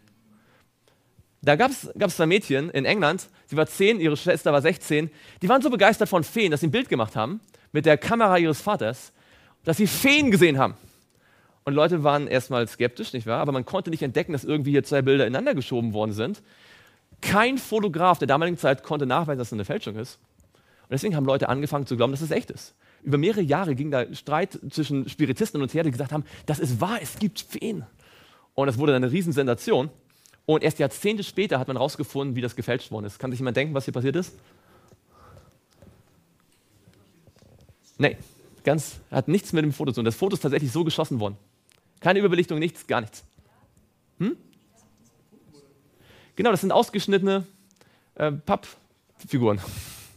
Speaker 1: Da gab es 2 Mädchen in England, sie war 10, ihre Schwester war 16, die waren so begeistert von Feen, dass sie ein Bild gemacht haben mit der Kamera ihres Vaters, dass sie Feen gesehen haben. Und Leute waren erstmal skeptisch, nicht wahr? Aber man konnte nicht entdecken, dass irgendwie hier 2 Bilder ineinander geschoben worden sind. Kein Fotograf der damaligen Zeit konnte nachweisen, dass es eine Fälschung ist. Und deswegen haben Leute angefangen zu glauben, dass es echt ist. Über mehrere Jahre ging da Streit zwischen Spiritisten und uns her, die gesagt haben, das ist wahr, es gibt Feen. Und das wurde dann eine Riesensensation. Und erst Jahrzehnte später hat man herausgefunden, wie das gefälscht worden ist. Kann sich jemand denken, was hier passiert ist? Nee, hat nichts mit dem Foto zu tun. Das Foto ist tatsächlich so geschossen worden. Keine Überbelichtung, nichts, gar nichts. Genau, das sind ausgeschnittene Pappfiguren.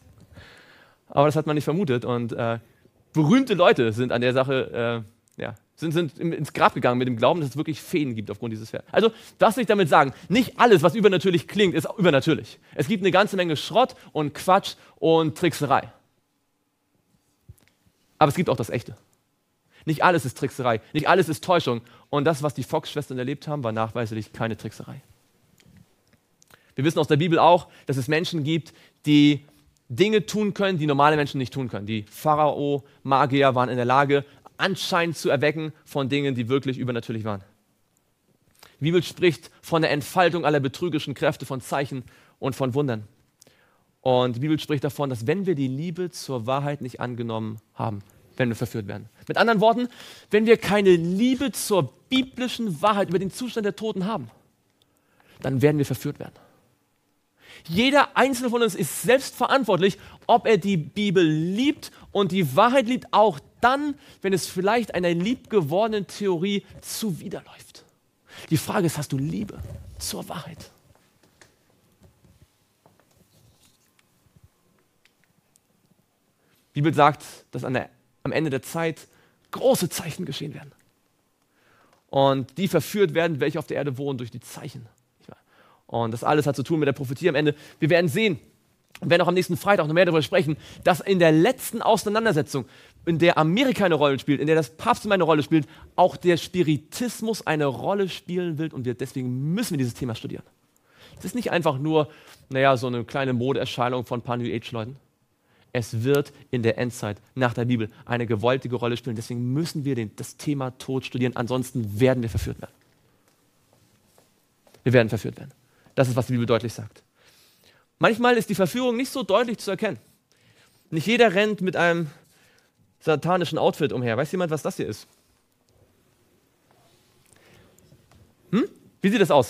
Speaker 1: Aber das hat man nicht vermutet. Und berühmte Leute sind an der Sache sind ins Grab gegangen mit dem Glauben, dass es wirklich Feen gibt aufgrund dieses Pferdes. Also, was will ich damit sagen? Nicht alles, was übernatürlich klingt, ist übernatürlich. Es gibt eine ganze Menge Schrott und Quatsch und Trickserei. Aber es gibt auch das Echte. Nicht alles ist Trickserei, nicht alles ist Täuschung. Und das, was die Fox-Schwestern erlebt haben, war nachweislich keine Trickserei. Wir wissen aus der Bibel auch, dass es Menschen gibt, die Dinge tun können, die normale Menschen nicht tun können. Die Pharao, Magier waren in der Lage, Anschein zu erwecken von Dingen, die wirklich übernatürlich waren. Die Bibel spricht von der Entfaltung aller betrügerischen Kräfte, von Zeichen und von Wundern. Und die Bibel spricht davon, dass wenn wir die Liebe zur Wahrheit nicht angenommen haben, werden wir verführt werden. Mit anderen Worten, wenn wir keine Liebe zur biblischen Wahrheit über den Zustand der Toten haben, dann werden wir verführt werden. Jeder Einzelne von uns ist selbst verantwortlich, ob er die Bibel liebt und die Wahrheit liebt, auch dann, wenn es vielleicht einer liebgewordenen Theorie zuwiderläuft. Die Frage ist, hast du Liebe zur Wahrheit? Die Bibel sagt, dass am Ende der Zeit große Zeichen geschehen werden. Und die verführt werden, welche auf der Erde wohnen, durch die Zeichen. Und das alles hat zu tun mit der Prophetie am Ende. Wir werden sehen, und werden auch am nächsten Freitag noch mehr darüber sprechen, dass in der letzten Auseinandersetzung, in der Amerika eine Rolle spielt, in der das Papsttum eine Rolle spielt, auch der Spiritismus eine Rolle spielen wird. Und deswegen müssen wir dieses Thema studieren. Es ist nicht einfach nur, so eine kleine Modeerscheinung von ein paar New Age-Leuten. Es wird in der Endzeit nach der Bibel eine gewaltige Rolle spielen. Deswegen müssen wir das Thema Tod studieren. Ansonsten werden wir verführt werden. Wir werden verführt werden. Das ist, was die Bibel deutlich sagt. Manchmal ist die Verführung nicht so deutlich zu erkennen. Nicht jeder rennt mit einem satanischen Outfit umher. Weiß jemand, was das hier ist? Wie sieht das aus?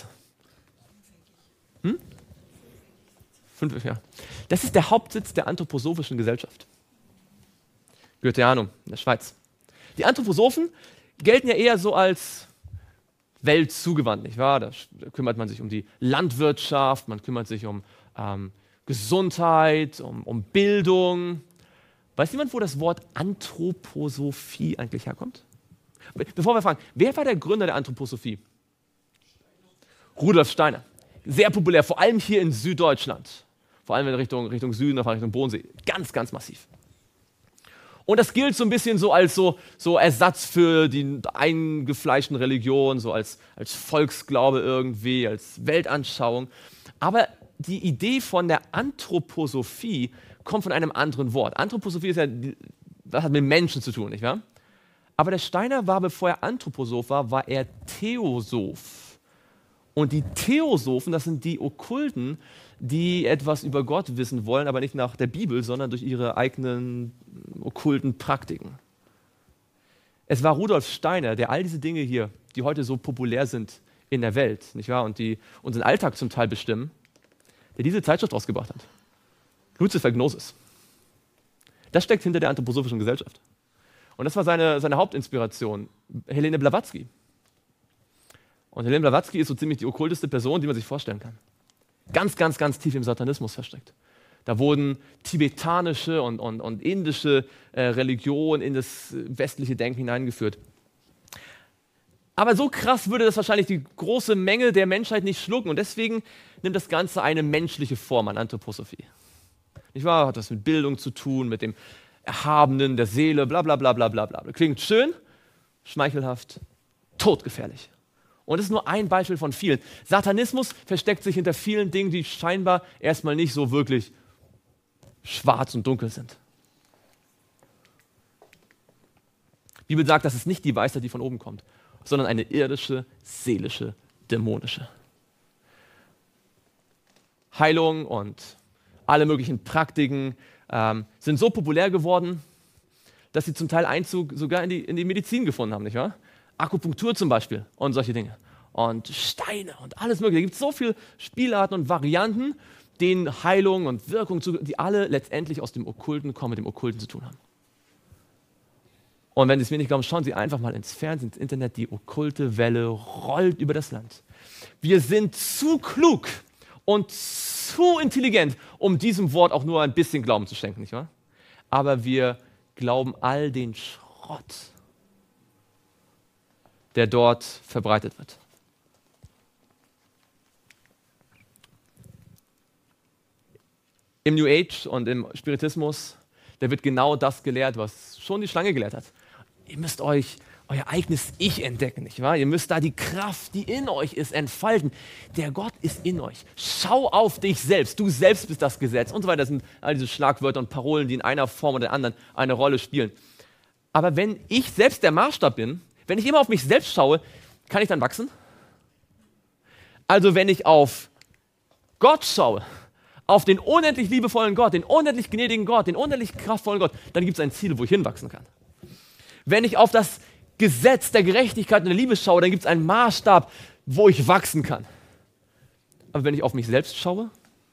Speaker 1: Ja. Das ist der Hauptsitz der Anthroposophischen Gesellschaft. Goetheanum in der Schweiz. Die Anthroposophen gelten ja eher so als weltzugewandt, nicht wahr? Da kümmert man sich um die Landwirtschaft, man kümmert sich um Gesundheit, um Bildung. Weiß jemand, wo das Wort Anthroposophie eigentlich herkommt? Bevor wir fragen, wer war der Gründer der Anthroposophie? Rudolf Steiner. Sehr populär, vor allem hier in Süddeutschland. Vor allem in Richtung Süden, Richtung Bodensee. Ganz, ganz massiv. Und das gilt so ein bisschen so als so Ersatz für die eingefleischten Religionen, so als Volksglaube irgendwie, als Weltanschauung. Aber die Idee von der Anthroposophie kommt von einem anderen Wort. Anthroposophie das hat mit Menschen zu tun, nicht wahr? Aber der Steiner war, bevor er Anthroposoph war er Theosoph. Und die Theosophen, das sind die Okkulten, die etwas über Gott wissen wollen, aber nicht nach der Bibel, sondern durch ihre eigenen okkulten Praktiken. Es war Rudolf Steiner, der all diese Dinge hier, die heute so populär sind in der Welt, nicht wahr, und die unseren Alltag zum Teil bestimmen, der diese Zeitschrift rausgebracht hat. Lucifer Gnosis. Das steckt hinter der Anthroposophischen Gesellschaft. Und das war seine Hauptinspiration, Helene Blavatsky. Und Helene Blavatsky ist so ziemlich die okkulteste Person, die man sich vorstellen kann. Ganz, ganz, ganz tief im Satanismus versteckt. Da wurden tibetanische und indische Religionen in das westliche Denken hineingeführt. Aber so krass würde das wahrscheinlich die große Menge der Menschheit nicht schlucken. Und deswegen nimmt das Ganze eine menschliche Form an Anthroposophie. Nicht wahr? Hat das mit Bildung zu tun, mit dem Erhabenen der Seele, bla bla bla bla bla bla. Klingt schön, schmeichelhaft, todgefährlich. Und das ist nur ein Beispiel von vielen. Satanismus versteckt sich hinter vielen Dingen, die scheinbar erstmal nicht so wirklich schwarz und dunkel sind. Die Bibel sagt, das ist nicht die Weisheit, die von oben kommt, sondern eine irdische, seelische, dämonische. Heilung und alle möglichen Praktiken sind so populär geworden, dass sie zum Teil Einzug sogar in die Medizin gefunden haben, nicht wahr? Akupunktur zum Beispiel und solche Dinge. Und Steine und alles mögliche. Da gibt es so viele Spielarten und Varianten, denen Heilung und Wirkung, die alle letztendlich aus dem Okkulten kommen, mit dem Okkulten zu tun haben. Und wenn Sie es mir nicht glauben, schauen Sie einfach mal ins Fernsehen, ins Internet, die okkulte Welle rollt über das Land. Wir sind zu klug und zu intelligent, um diesem Wort auch nur ein bisschen Glauben zu schenken, nicht wahr? Aber wir glauben all den Schrott der dort verbreitet wird. Im New Age und im Spiritismus, da wird genau das gelehrt, was schon die Schlange gelehrt hat. Ihr müsst euch euer eigenes Ich entdecken, nicht wahr? Ihr müsst da die Kraft, die in euch ist, entfalten. Der Gott ist in euch. Schau auf dich selbst. Du selbst bist das Gesetz und so weiter. Das sind all diese Schlagwörter und Parolen, die in einer Form oder der anderen eine Rolle spielen. Aber wenn ich selbst der Maßstab bin, wenn ich immer auf mich selbst schaue, kann ich dann wachsen? Also wenn ich auf Gott schaue, auf den unendlich liebevollen Gott, den unendlich gnädigen Gott, den unendlich kraftvollen Gott, dann gibt es ein Ziel, wo ich hinwachsen kann. Wenn ich auf das Gesetz der Gerechtigkeit und der Liebe schaue, dann gibt es einen Maßstab, wo ich wachsen kann. Aber wenn ich auf mich selbst schaue,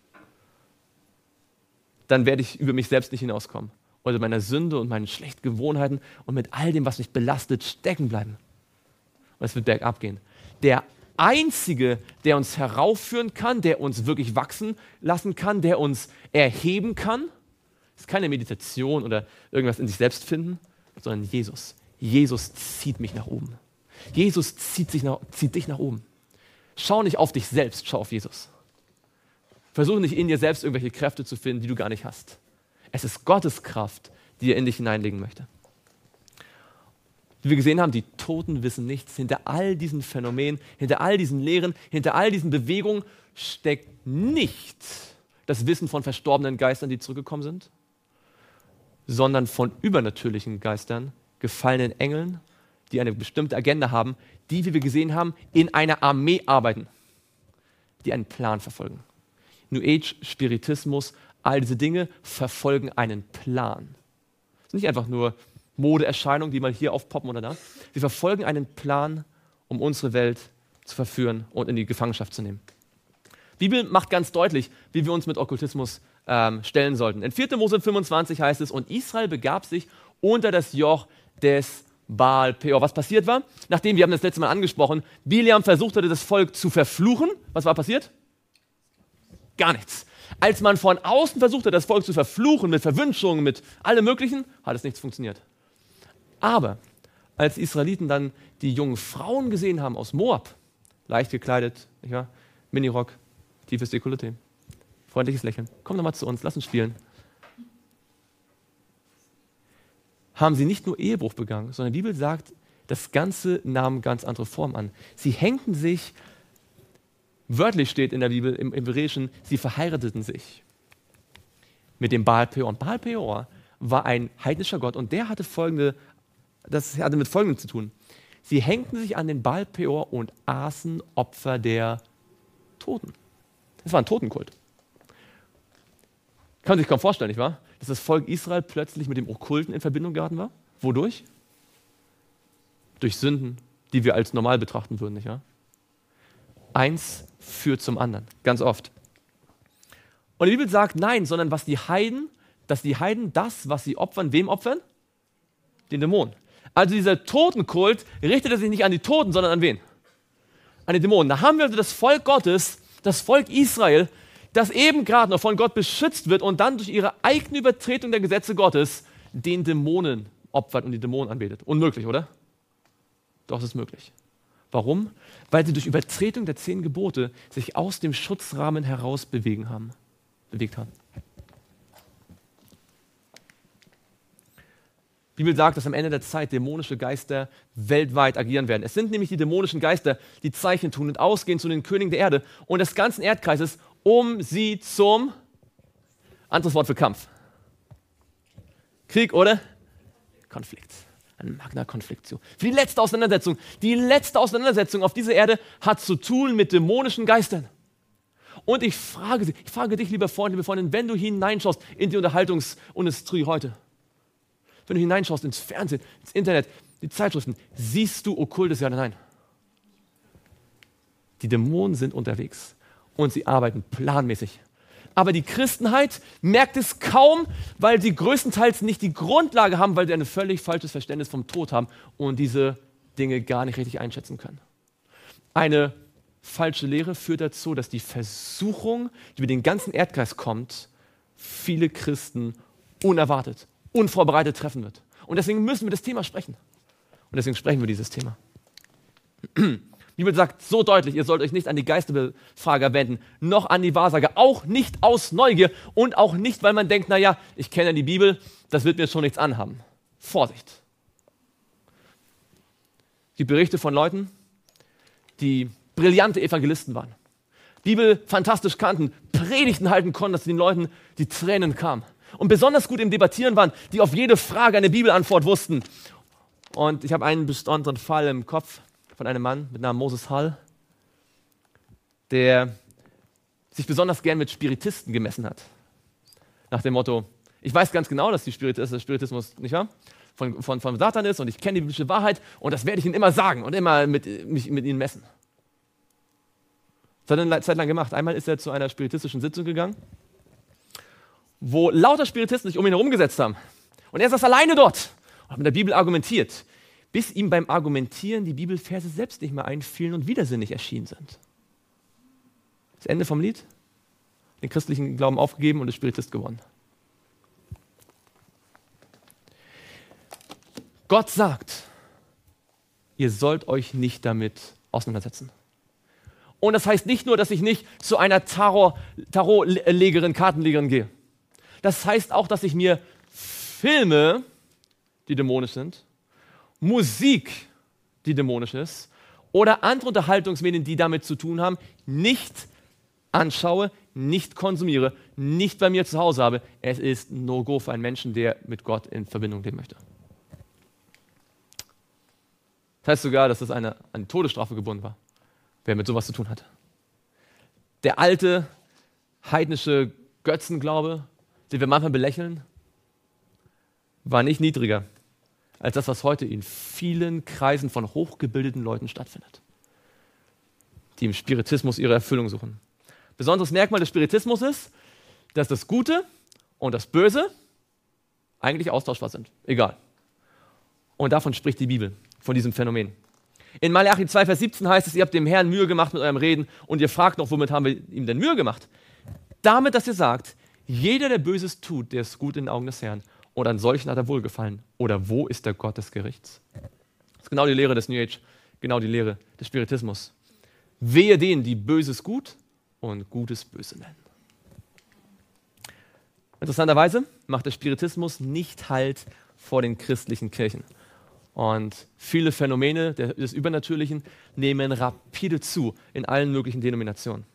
Speaker 1: dann werde ich über mich selbst nicht hinauskommen. Oder meiner Sünde und meinen schlechten Gewohnheiten und mit all dem, was mich belastet, stecken bleiben. Und es wird bergab gehen. Der Einzige, der uns heraufführen kann, der uns wirklich wachsen lassen kann, der uns erheben kann, ist keine Meditation oder irgendwas in sich selbst finden, sondern Jesus. Jesus zieht mich nach oben. Jesus zieht dich nach oben. Schau nicht auf dich selbst, schau auf Jesus. Versuche nicht in dir selbst irgendwelche Kräfte zu finden, die du gar nicht hast. Es ist Gottes Kraft, die er in dich hineinlegen möchte. Wie wir gesehen haben, die Toten wissen nichts. Hinter all diesen Phänomenen, hinter all diesen Lehren, hinter all diesen Bewegungen steckt nicht das Wissen von verstorbenen Geistern, die zurückgekommen sind, sondern von übernatürlichen Geistern, gefallenen Engeln, die eine bestimmte Agenda haben, die, wie wir gesehen haben, in einer Armee arbeiten, die einen Plan verfolgen. New Age, Spiritismus, all diese Dinge verfolgen einen Plan. Es sind nicht einfach nur Modeerscheinungen, die mal hier aufpoppen oder da. Sie verfolgen einen Plan, um unsere Welt zu verführen und in die Gefangenschaft zu nehmen. Die Bibel macht ganz deutlich, wie wir uns mit Okkultismus stellen sollten. In 4. Mose 25 heißt es, und Israel begab sich unter das Joch des Baal Peor. Was passiert war, nachdem, wir haben das letzte Mal angesprochen, Bileam versucht hatte, das Volk zu verfluchen. Was war passiert? Gar nichts. Als man von außen versucht hat, das Volk zu verfluchen mit Verwünschungen, mit allem Möglichen, hat es nichts funktioniert. Aber als die Israeliten dann die jungen Frauen gesehen haben aus Moab, leicht gekleidet, nicht wahr? Minirock, tiefes Dekolleté, freundliches Lächeln, komm doch mal zu uns, lass uns spielen, haben sie nicht nur Ehebruch begangen, sondern die Bibel sagt, das Ganze nahm ganz andere Form an. Sie hängten sich, wörtlich steht in der Bibel, im Hebräischen, sie verheirateten sich mit dem Baal Peor. Und Baal Peor war ein heidnischer Gott und der hatte das hatte mit Folgendem zu tun. Sie hängten sich an den Baal Peor und aßen Opfer der Toten. Das war ein Totenkult. Kann man sich kaum vorstellen, nicht wahr? Dass das Volk Israel plötzlich mit dem Okkulten in Verbindung geraten war. Wodurch? Durch Sünden, die wir als normal betrachten würden, nicht wahr? Eins führt zum anderen, ganz oft. Und die Bibel sagt, nein, sondern dass die Heiden das, was sie opfern, wem opfern? Den Dämonen. Also dieser Totenkult richtete sich nicht an die Toten, sondern an wen? An die Dämonen. Da haben wir also das Volk Gottes, das Volk Israel, das eben gerade noch von Gott beschützt wird und dann durch ihre eigene Übertretung der Gesetze Gottes den Dämonen opfert und die Dämonen anbetet. Unmöglich, oder? Doch, es ist möglich. Warum? Weil sie durch Übertretung der 10 Gebote sich aus dem Schutzrahmen heraus bewegt haben. Die Bibel sagt, dass am Ende der Zeit dämonische Geister weltweit agieren werden. Es sind nämlich die dämonischen Geister, die Zeichen tun und ausgehen zu den Königen der Erde und des ganzen Erdkreises, um sie zum, anderes Wort für Kampf. Krieg oder Konflikt. Ein Magna Konfliktio. Für die letzte Auseinandersetzung auf dieser Erde hat zu tun mit dämonischen Geistern. Und ich frage dich, lieber Freund, liebe Freundin, wenn du hineinschaust in die Unterhaltungsindustrie heute, wenn du hineinschaust ins Fernsehen, ins Internet, die Zeitschriften, siehst du Okkultes, ja oder nein? Die Dämonen sind unterwegs und sie arbeiten planmäßig. Aber die Christenheit merkt es kaum, weil sie größtenteils nicht die Grundlage haben, weil sie ein völlig falsches Verständnis vom Tod haben und diese Dinge gar nicht richtig einschätzen können. Eine falsche Lehre führt dazu, dass die Versuchung, die über den ganzen Erdkreis kommt, viele Christen unerwartet, unvorbereitet treffen wird. Und deswegen müssen wir das Thema sprechen. Und deswegen sprechen wir dieses Thema. Die Bibel sagt so deutlich, ihr sollt euch nicht an die Geisterbefrager wenden, noch an die Wahrsager, auch nicht aus Neugier und auch nicht, weil man denkt, naja, ich kenne ja die Bibel, das wird mir schon nichts anhaben. Vorsicht. Die Berichte von Leuten, die brillante Evangelisten waren, Bibel fantastisch kannten, Predigten halten konnten, dass den Leuten die Tränen kamen und besonders gut im Debattieren waren, die auf jede Frage eine Bibelantwort wussten. Und ich habe einen besonderen Fall im Kopf von einem Mann mit Namen Moses Hall, der sich besonders gern mit Spiritisten gemessen hat. Nach dem Motto, ich weiß ganz genau, dass der Spiritismus, nicht wahr, von Satan ist und ich kenne die biblische Wahrheit und das werde ich ihnen immer sagen und immer mich mit ihnen messen. Das hat er eine Zeit lang gemacht. Einmal ist er zu einer spiritistischen Sitzung gegangen, wo lauter Spiritisten sich um ihn herum gesetzt haben. Und er saß alleine dort und hat mit der Bibel argumentiert, bis ihm beim Argumentieren die Bibelverse selbst nicht mehr einfielen und widersinnig erschienen sind. Das Ende vom Lied, den christlichen Glauben aufgegeben und ist Spiritist geworden. Gott sagt, ihr sollt euch nicht damit auseinandersetzen. Und das heißt nicht nur, dass ich nicht zu einer Tarotlegerin, Kartenlegerin gehe. Das heißt auch, dass ich mir Filme, die dämonisch sind, Musik, die dämonisch ist, oder andere Unterhaltungsmedien, die damit zu tun haben, nicht anschaue, nicht konsumiere, nicht bei mir zu Hause habe. Es ist No-Go für einen Menschen, der mit Gott in Verbindung leben möchte. Das heißt sogar, dass es an die Todesstrafe gebunden war, wer mit sowas zu tun hatte. Der alte, heidnische Götzenglaube, den wir manchmal belächeln, war nicht niedriger als das, was heute in vielen Kreisen von hochgebildeten Leuten stattfindet, die im Spiritismus ihre Erfüllung suchen. Besonderes Merkmal des Spiritismus ist, dass das Gute und das Böse eigentlich austauschbar sind. Egal. Und davon spricht die Bibel, von diesem Phänomen. In Malachi 2, Vers 17 heißt es, ihr habt dem Herrn Mühe gemacht mit eurem Reden und ihr fragt noch, womit haben wir ihm denn Mühe gemacht? Damit, dass ihr sagt, jeder, der Böses tut, der ist gut in den Augen des Herrn und an solchen hat er Wohlgefallen. Oder wo ist der Gott des Gerichts? Das ist genau die Lehre des New Age, genau die Lehre des Spiritismus. Wehe denen, die Böses gut und Gutes böse nennen. Interessanterweise macht der Spiritismus nicht Halt vor den christlichen Kirchen. Und viele Phänomene des Übernatürlichen nehmen rapide zu in allen möglichen Denominationen.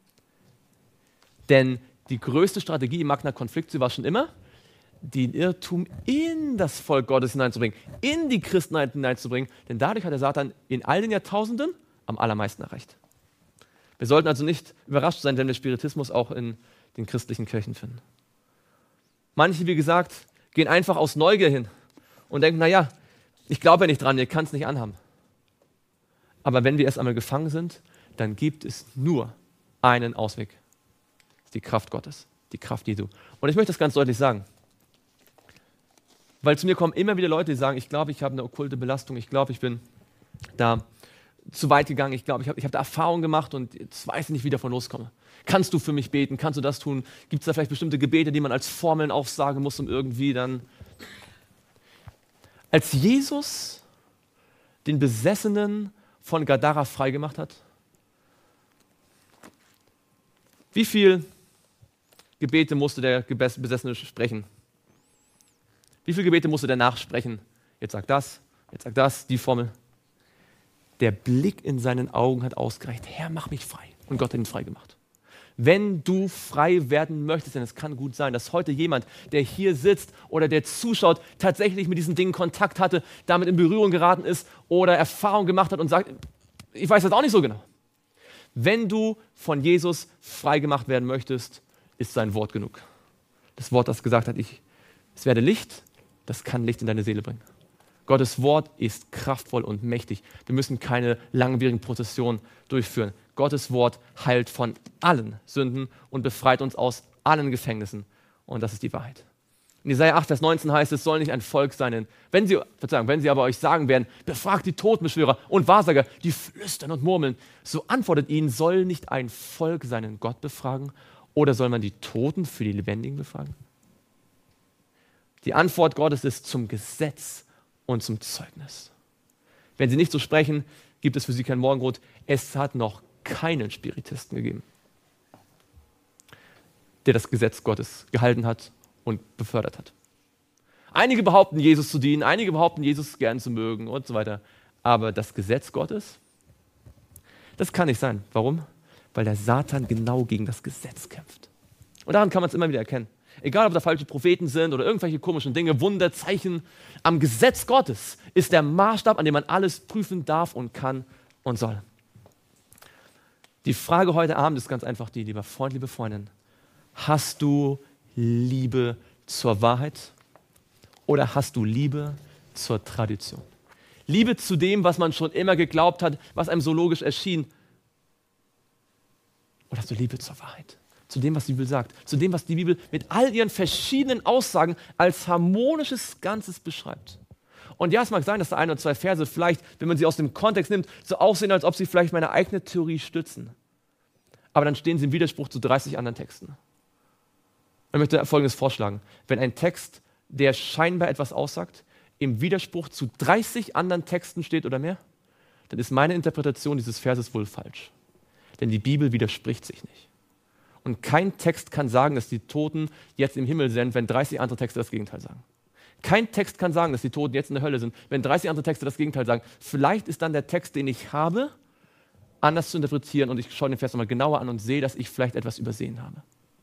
Speaker 1: Denn die größte Strategie im Magna Conflictio war schon immer, den Irrtum in das Volk Gottes hineinzubringen, in die Christenheit hineinzubringen, denn dadurch hat der Satan in all den Jahrtausenden am allermeisten erreicht. Wir sollten also nicht überrascht sein, wenn wir Spiritismus auch in den christlichen Kirchen finden. Manche, wie gesagt, gehen einfach aus Neugier hin und denken, naja, ich glaube ja nicht dran, ich kann es nicht anhaben. Aber wenn wir erst einmal gefangen sind, dann gibt es nur einen Ausweg. Das ist die Kraft Gottes, die Kraft Jesu. Und ich möchte das ganz deutlich sagen. Weil zu mir kommen immer wieder Leute, die sagen, ich glaube, ich habe eine okkulte Belastung, ich glaube, ich bin da zu weit gegangen, ich glaube, ich habe da Erfahrung gemacht und jetzt weiß ich nicht, wie ich davon loskomme. Kannst du für mich beten? Kannst du das tun? Gibt es da vielleicht bestimmte Gebete, die man als Formeln aufsagen muss, um irgendwie dann... Als Jesus den Besessenen von Gadara freigemacht hat, wie viele Gebete musste der Besessene sprechen? Wie viele Gebete musste der nachsprechen? Jetzt sagt das, die Formel. Der Blick in seinen Augen hat ausgereicht, Herr, mach mich frei. Und Gott hat ihn frei gemacht. Wenn du frei werden möchtest, denn es kann gut sein, dass heute jemand, der hier sitzt oder der zuschaut, tatsächlich mit diesen Dingen Kontakt hatte, damit in Berührung geraten ist oder Erfahrung gemacht hat und sagt, ich weiß das auch nicht so genau. Wenn du von Jesus frei gemacht werden möchtest, ist sein Wort genug. Das Wort, das gesagt hat, es werde Licht, das kann Licht in deine Seele bringen. Gottes Wort ist kraftvoll und mächtig. Wir müssen keine langwierigen Prozessionen durchführen. Gottes Wort heilt von allen Sünden und befreit uns aus allen Gefängnissen. Und das ist die Wahrheit. In Jesaja 8, Vers 19 heißt es, soll nicht ein Volk sein, wenn sie aber euch sagen werden, befragt die Totenbeschwörer und Wahrsager, die flüstern und murmeln, so antwortet ihnen, soll nicht ein Volk seinen Gott befragen oder soll man die Toten für die Lebendigen befragen? Die Antwort Gottes ist zum Gesetz und zum Zeugnis. Wenn sie nicht so sprechen, gibt es für sie kein Morgenrot. Es hat noch keinen Spiritisten gegeben, der das Gesetz Gottes gehalten hat und befördert hat. Einige behaupten, Jesus zu dienen, einige behaupten, Jesus gern zu mögen und so weiter. Aber das Gesetz Gottes, das kann nicht sein. Warum? Weil der Satan genau gegen das Gesetz kämpft. Und daran kann man es immer wieder erkennen. Egal, ob da falsche Propheten sind oder irgendwelche komischen Dinge, Wunder, Zeichen. Am Gesetz Gottes ist der Maßstab, an dem man alles prüfen darf und kann und soll. Die Frage heute Abend ist ganz einfach die, lieber Freund, liebe Freundin. Hast du Liebe zur Wahrheit oder hast du Liebe zur Tradition? Liebe zu dem, was man schon immer geglaubt hat, was einem so logisch erschien. Oder hast du Liebe zur Wahrheit? Zu dem, was die Bibel sagt. Zu dem, was die Bibel mit all ihren verschiedenen Aussagen als harmonisches Ganzes beschreibt. Und ja, es mag sein, dass da ein oder zwei Verse vielleicht, wenn man sie aus dem Kontext nimmt, so aussehen, als ob sie vielleicht meine eigene Theorie stützen. Aber dann stehen sie im Widerspruch zu 30 anderen Texten. Ich möchte Folgendes vorschlagen. Wenn ein Text, der scheinbar etwas aussagt, im Widerspruch zu 30 anderen Texten steht oder mehr, dann ist meine Interpretation dieses Verses wohl falsch. Denn die Bibel widerspricht sich nicht. Und kein Text kann sagen, dass die Toten jetzt im Himmel sind, wenn 30 andere Texte das Gegenteil sagen. Kein Text kann sagen, dass die Toten jetzt in der Hölle sind, wenn 30 andere Texte das Gegenteil sagen. Vielleicht ist dann der Text, den ich habe, anders zu interpretieren und ich schaue den Vers nochmal genauer an und sehe, dass ich vielleicht etwas übersehen habe.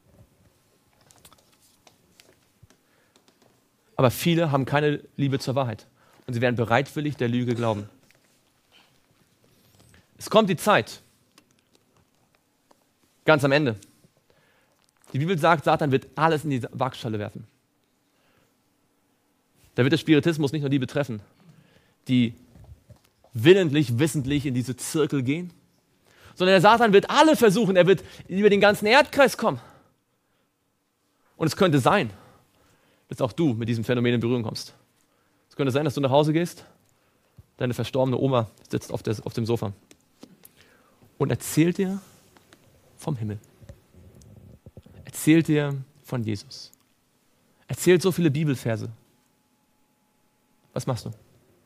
Speaker 1: Aber viele haben keine Liebe zur Wahrheit und sie werden bereitwillig der Lüge glauben. Es kommt die Zeit, ganz am Ende. Die Bibel sagt, Satan wird alles in die Waagschale werfen. Da wird der Spiritismus nicht nur die betreffen, die willentlich, wissentlich in diese Zirkel gehen, sondern der Satan wird alle versuchen, er wird über den ganzen Erdkreis kommen. Und es könnte sein, dass auch du mit diesem Phänomen in Berührung kommst. Es könnte sein, dass du nach Hause gehst, deine verstorbene Oma sitzt auf dem Sofa und erzählt dir vom Himmel. Erzählt dir von Jesus. Erzählt so viele Bibelverse. Was machst du?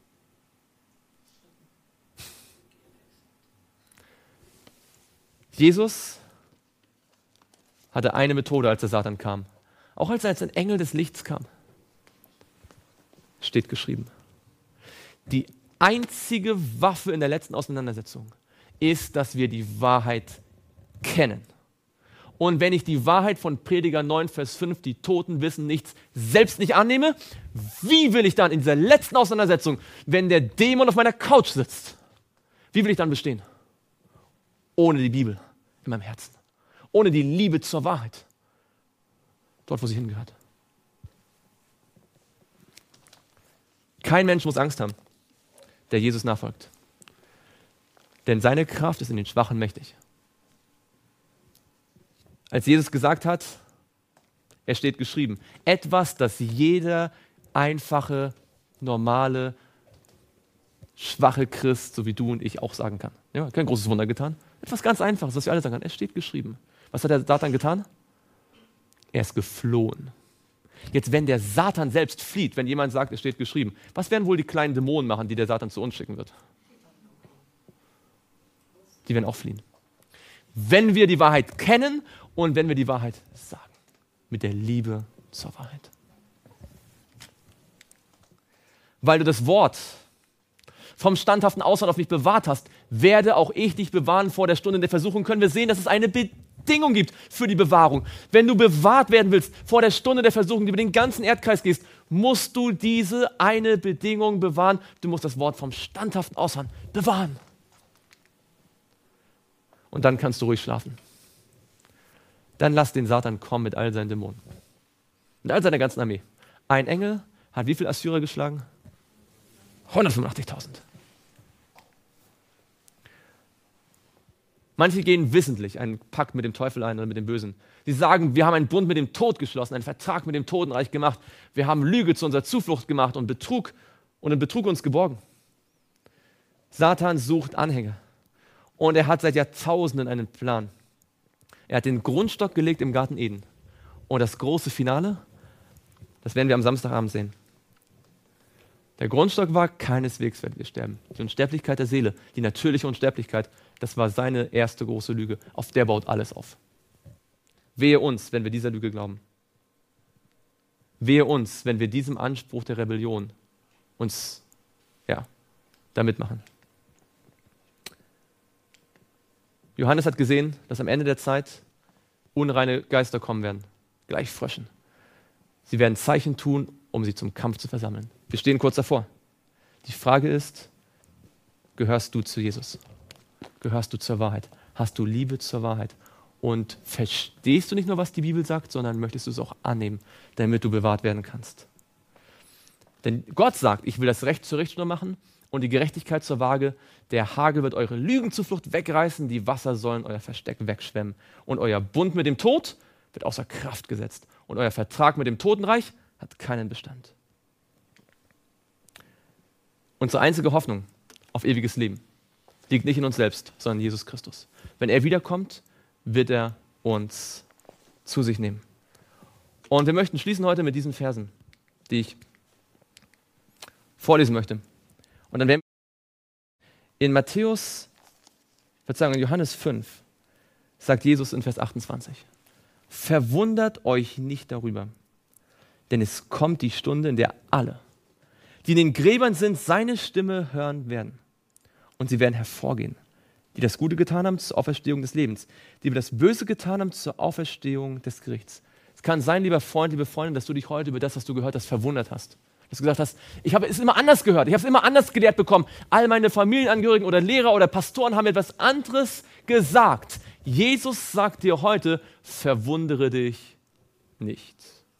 Speaker 1: Jesus hatte eine Methode, als der Satan kam. Auch als er als ein Engel des Lichts kam. Steht geschrieben. Die einzige Waffe in der letzten Auseinandersetzung ist, dass wir die Wahrheit kennen. Und wenn ich die Wahrheit von Prediger 9, Vers 5, die Toten wissen nichts, selbst nicht annehme, wie will ich dann in dieser letzten Auseinandersetzung, wenn der Dämon auf meiner Couch sitzt, wie will ich dann bestehen? Ohne die Bibel in meinem Herzen. Ohne die Liebe zur Wahrheit. Dort, wo sie hingehört. Kein Mensch muss Angst haben, der Jesus nachfolgt. Denn seine Kraft ist in den Schwachen mächtig. Als Jesus gesagt hat, es steht geschrieben, etwas, das jeder einfache, normale, schwache Christ, so wie du und ich, auch sagen kann. Ja, kein großes Wunder getan. Etwas ganz Einfaches, was wir alle sagen können. Es steht geschrieben. Was hat der Satan getan? Er ist geflohen. Jetzt, wenn der Satan selbst flieht, wenn jemand sagt, es steht geschrieben, was werden wohl die kleinen Dämonen machen, die der Satan zu uns schicken wird? Die werden auch fliehen. Wenn wir die Wahrheit kennen und wenn wir die Wahrheit sagen. Mit der Liebe zur Wahrheit. Weil du das Wort vom standhaften Ausharren auf mich bewahrt hast, werde auch ich dich bewahren vor der Stunde der Versuchung. Können wir sehen, dass es eine Bedingung gibt für die Bewahrung. Wenn du bewahrt werden willst vor der Stunde der Versuchung, die über den ganzen Erdkreis gehst, musst du diese eine Bedingung bewahren. Du musst das Wort vom standhaften Ausharren bewahren. Und dann kannst du ruhig schlafen. Dann lass den Satan kommen mit all seinen Dämonen. Mit all seiner ganzen Armee. Ein Engel hat wie viele Assyrer geschlagen? 185.000. Manche gehen wissentlich einen Pakt mit dem Teufel ein oder mit dem Bösen. Sie sagen, wir haben einen Bund mit dem Tod geschlossen, einen Vertrag mit dem Totenreich gemacht. Wir haben Lüge zu unserer Zuflucht gemacht und in Betrug uns geborgen. Satan sucht Anhänger. Und er hat seit Jahrtausenden einen Plan. Er hat den Grundstock gelegt im Garten Eden. Und das große Finale, das werden wir am Samstagabend sehen. Der Grundstock war, keineswegs werden wir sterben. Die Unsterblichkeit der Seele, die natürliche Unsterblichkeit, das war seine erste große Lüge. Auf der baut alles auf. Wehe uns, wenn wir dieser Lüge glauben. Wehe uns, wenn wir diesem Anspruch der Rebellion uns da mitmachen. Johannes hat gesehen, dass am Ende der Zeit unreine Geister kommen werden, gleich Fröschen. Sie werden Zeichen tun, um sie zum Kampf zu versammeln. Wir stehen kurz davor. Die Frage ist, gehörst du zu Jesus? Gehörst du zur Wahrheit? Hast du Liebe zur Wahrheit? Und verstehst du nicht nur, was die Bibel sagt, sondern möchtest du es auch annehmen, damit du bewahrt werden kannst? Denn Gott sagt, ich will das Recht zur Richtschnur machen und die Gerechtigkeit zur Waage. Der Hagel wird eure Lügenzuflucht wegreißen, die Wasser sollen euer Versteck wegschwemmen. Und euer Bund mit dem Tod wird außer Kraft gesetzt. Und euer Vertrag mit dem Totenreich hat keinen Bestand. Unsere einzige Hoffnung auf ewiges Leben liegt nicht in uns selbst, sondern in Jesus Christus. Wenn er wiederkommt, wird er uns zu sich nehmen. Und wir möchten schließen heute mit diesen Versen, die ich vorlesen möchte. Und dann werden wir in Johannes 5, sagt Jesus in Vers 28, verwundert euch nicht darüber, denn es kommt die Stunde, in der alle, die in den Gräbern sind, seine Stimme hören werden. Und sie werden hervorgehen, die das Gute getan haben zur Auferstehung des Lebens, die das Böse getan haben zur Auferstehung des Gerichts. Es kann sein, lieber Freund, liebe Freundin, dass du dich heute über das, was du gehört hast, verwundert hast. Dass du gesagt hast, ich habe es immer anders gehört, ich habe es immer anders gelehrt bekommen. All meine Familienangehörigen oder Lehrer oder Pastoren haben etwas anderes gesagt. Jesus sagt dir heute, verwundere dich nicht.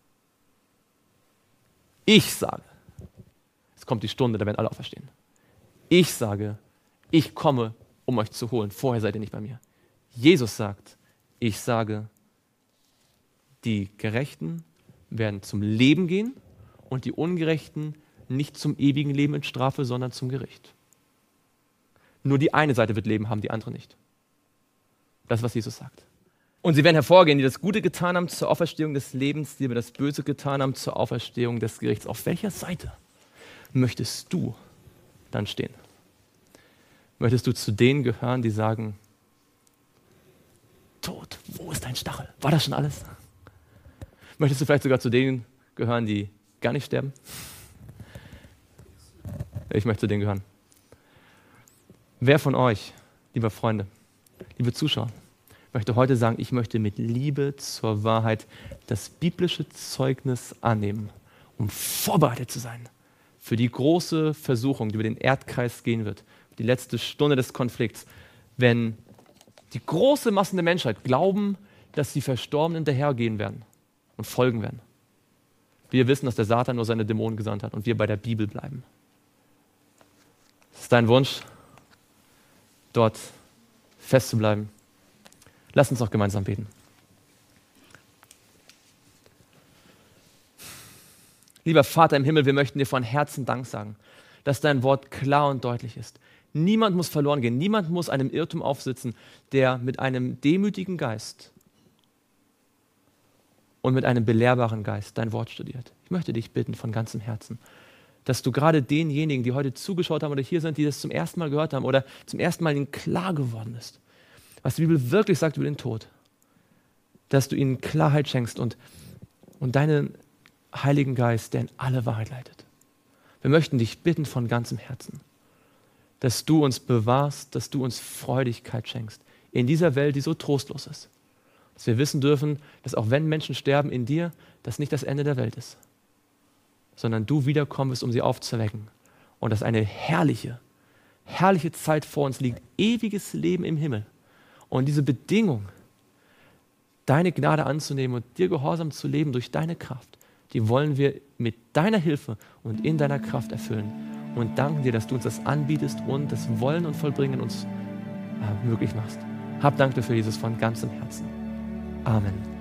Speaker 1: Ich sage, es kommt die Stunde, da werden alle auferstehen. Ich sage, ich komme, um euch zu holen. Vorher seid ihr nicht bei mir. Jesus sagt, ich sage, die Gerechten werden zum Leben gehen und die Ungerechten nicht zum ewigen Leben in Strafe, sondern zum Gericht. Nur die eine Seite wird Leben haben, die andere nicht. Das ist, was Jesus sagt. Und sie werden hervorgehen, die das Gute getan haben zur Auferstehung des Lebens, die aber das Böse getan haben zur Auferstehung des Gerichts. Auf welcher Seite möchtest du dann stehen? Möchtest du zu denen gehören, die sagen, Tod, wo ist dein Stachel? War das schon alles? Möchtest du vielleicht sogar zu denen gehören, die gar nicht sterben? Ich möchte zu denen gehören. Wer von euch, liebe Freunde, liebe Zuschauer, möchte heute sagen, ich möchte mit Liebe zur Wahrheit das biblische Zeugnis annehmen, um vorbereitet zu sein für die große Versuchung, die über den Erdkreis gehen wird, die letzte Stunde des Konflikts, wenn die große Massen der Menschheit glauben, dass die Verstorbenen hinterhergehen werden und folgen werden. Wir wissen, dass der Satan nur seine Dämonen gesandt hat und wir bei der Bibel bleiben. Ist dein Wunsch, dort festzubleiben? Lass uns auch gemeinsam beten. Lieber Vater im Himmel, wir möchten dir von Herzen Dank sagen, dass dein Wort klar und deutlich ist. Niemand muss verloren gehen, niemand muss einem Irrtum aufsitzen, der mit einem demütigen Geist und mit einem belehrbaren Geist dein Wort studiert. Ich möchte dich bitten von ganzem Herzen, dass du gerade denjenigen, die heute zugeschaut haben oder hier sind, die das zum ersten Mal gehört haben oder zum ersten Mal ihnen klar geworden ist, was die Bibel wirklich sagt über den Tod, dass du ihnen Klarheit schenkst und deinen Heiligen Geist, der in alle Wahrheit leitet. Wir möchten dich bitten von ganzem Herzen, dass du uns bewahrst, dass du uns Freudigkeit schenkst in dieser Welt, die so trostlos ist. Dass wir wissen dürfen, dass auch wenn Menschen sterben in dir, das nicht das Ende der Welt ist, sondern du wiederkommst, um sie aufzuwecken. Und dass eine herrliche, herrliche Zeit vor uns liegt, ewiges Leben im Himmel. Und diese Bedingung, deine Gnade anzunehmen und dir gehorsam zu leben durch deine Kraft, die wollen wir mit deiner Hilfe und in deiner Kraft erfüllen. Und danken dir, dass du uns das anbietest und das Wollen und Vollbringen uns möglich machst. Hab Dank dafür, Jesus, von ganzem Herzen. Amen.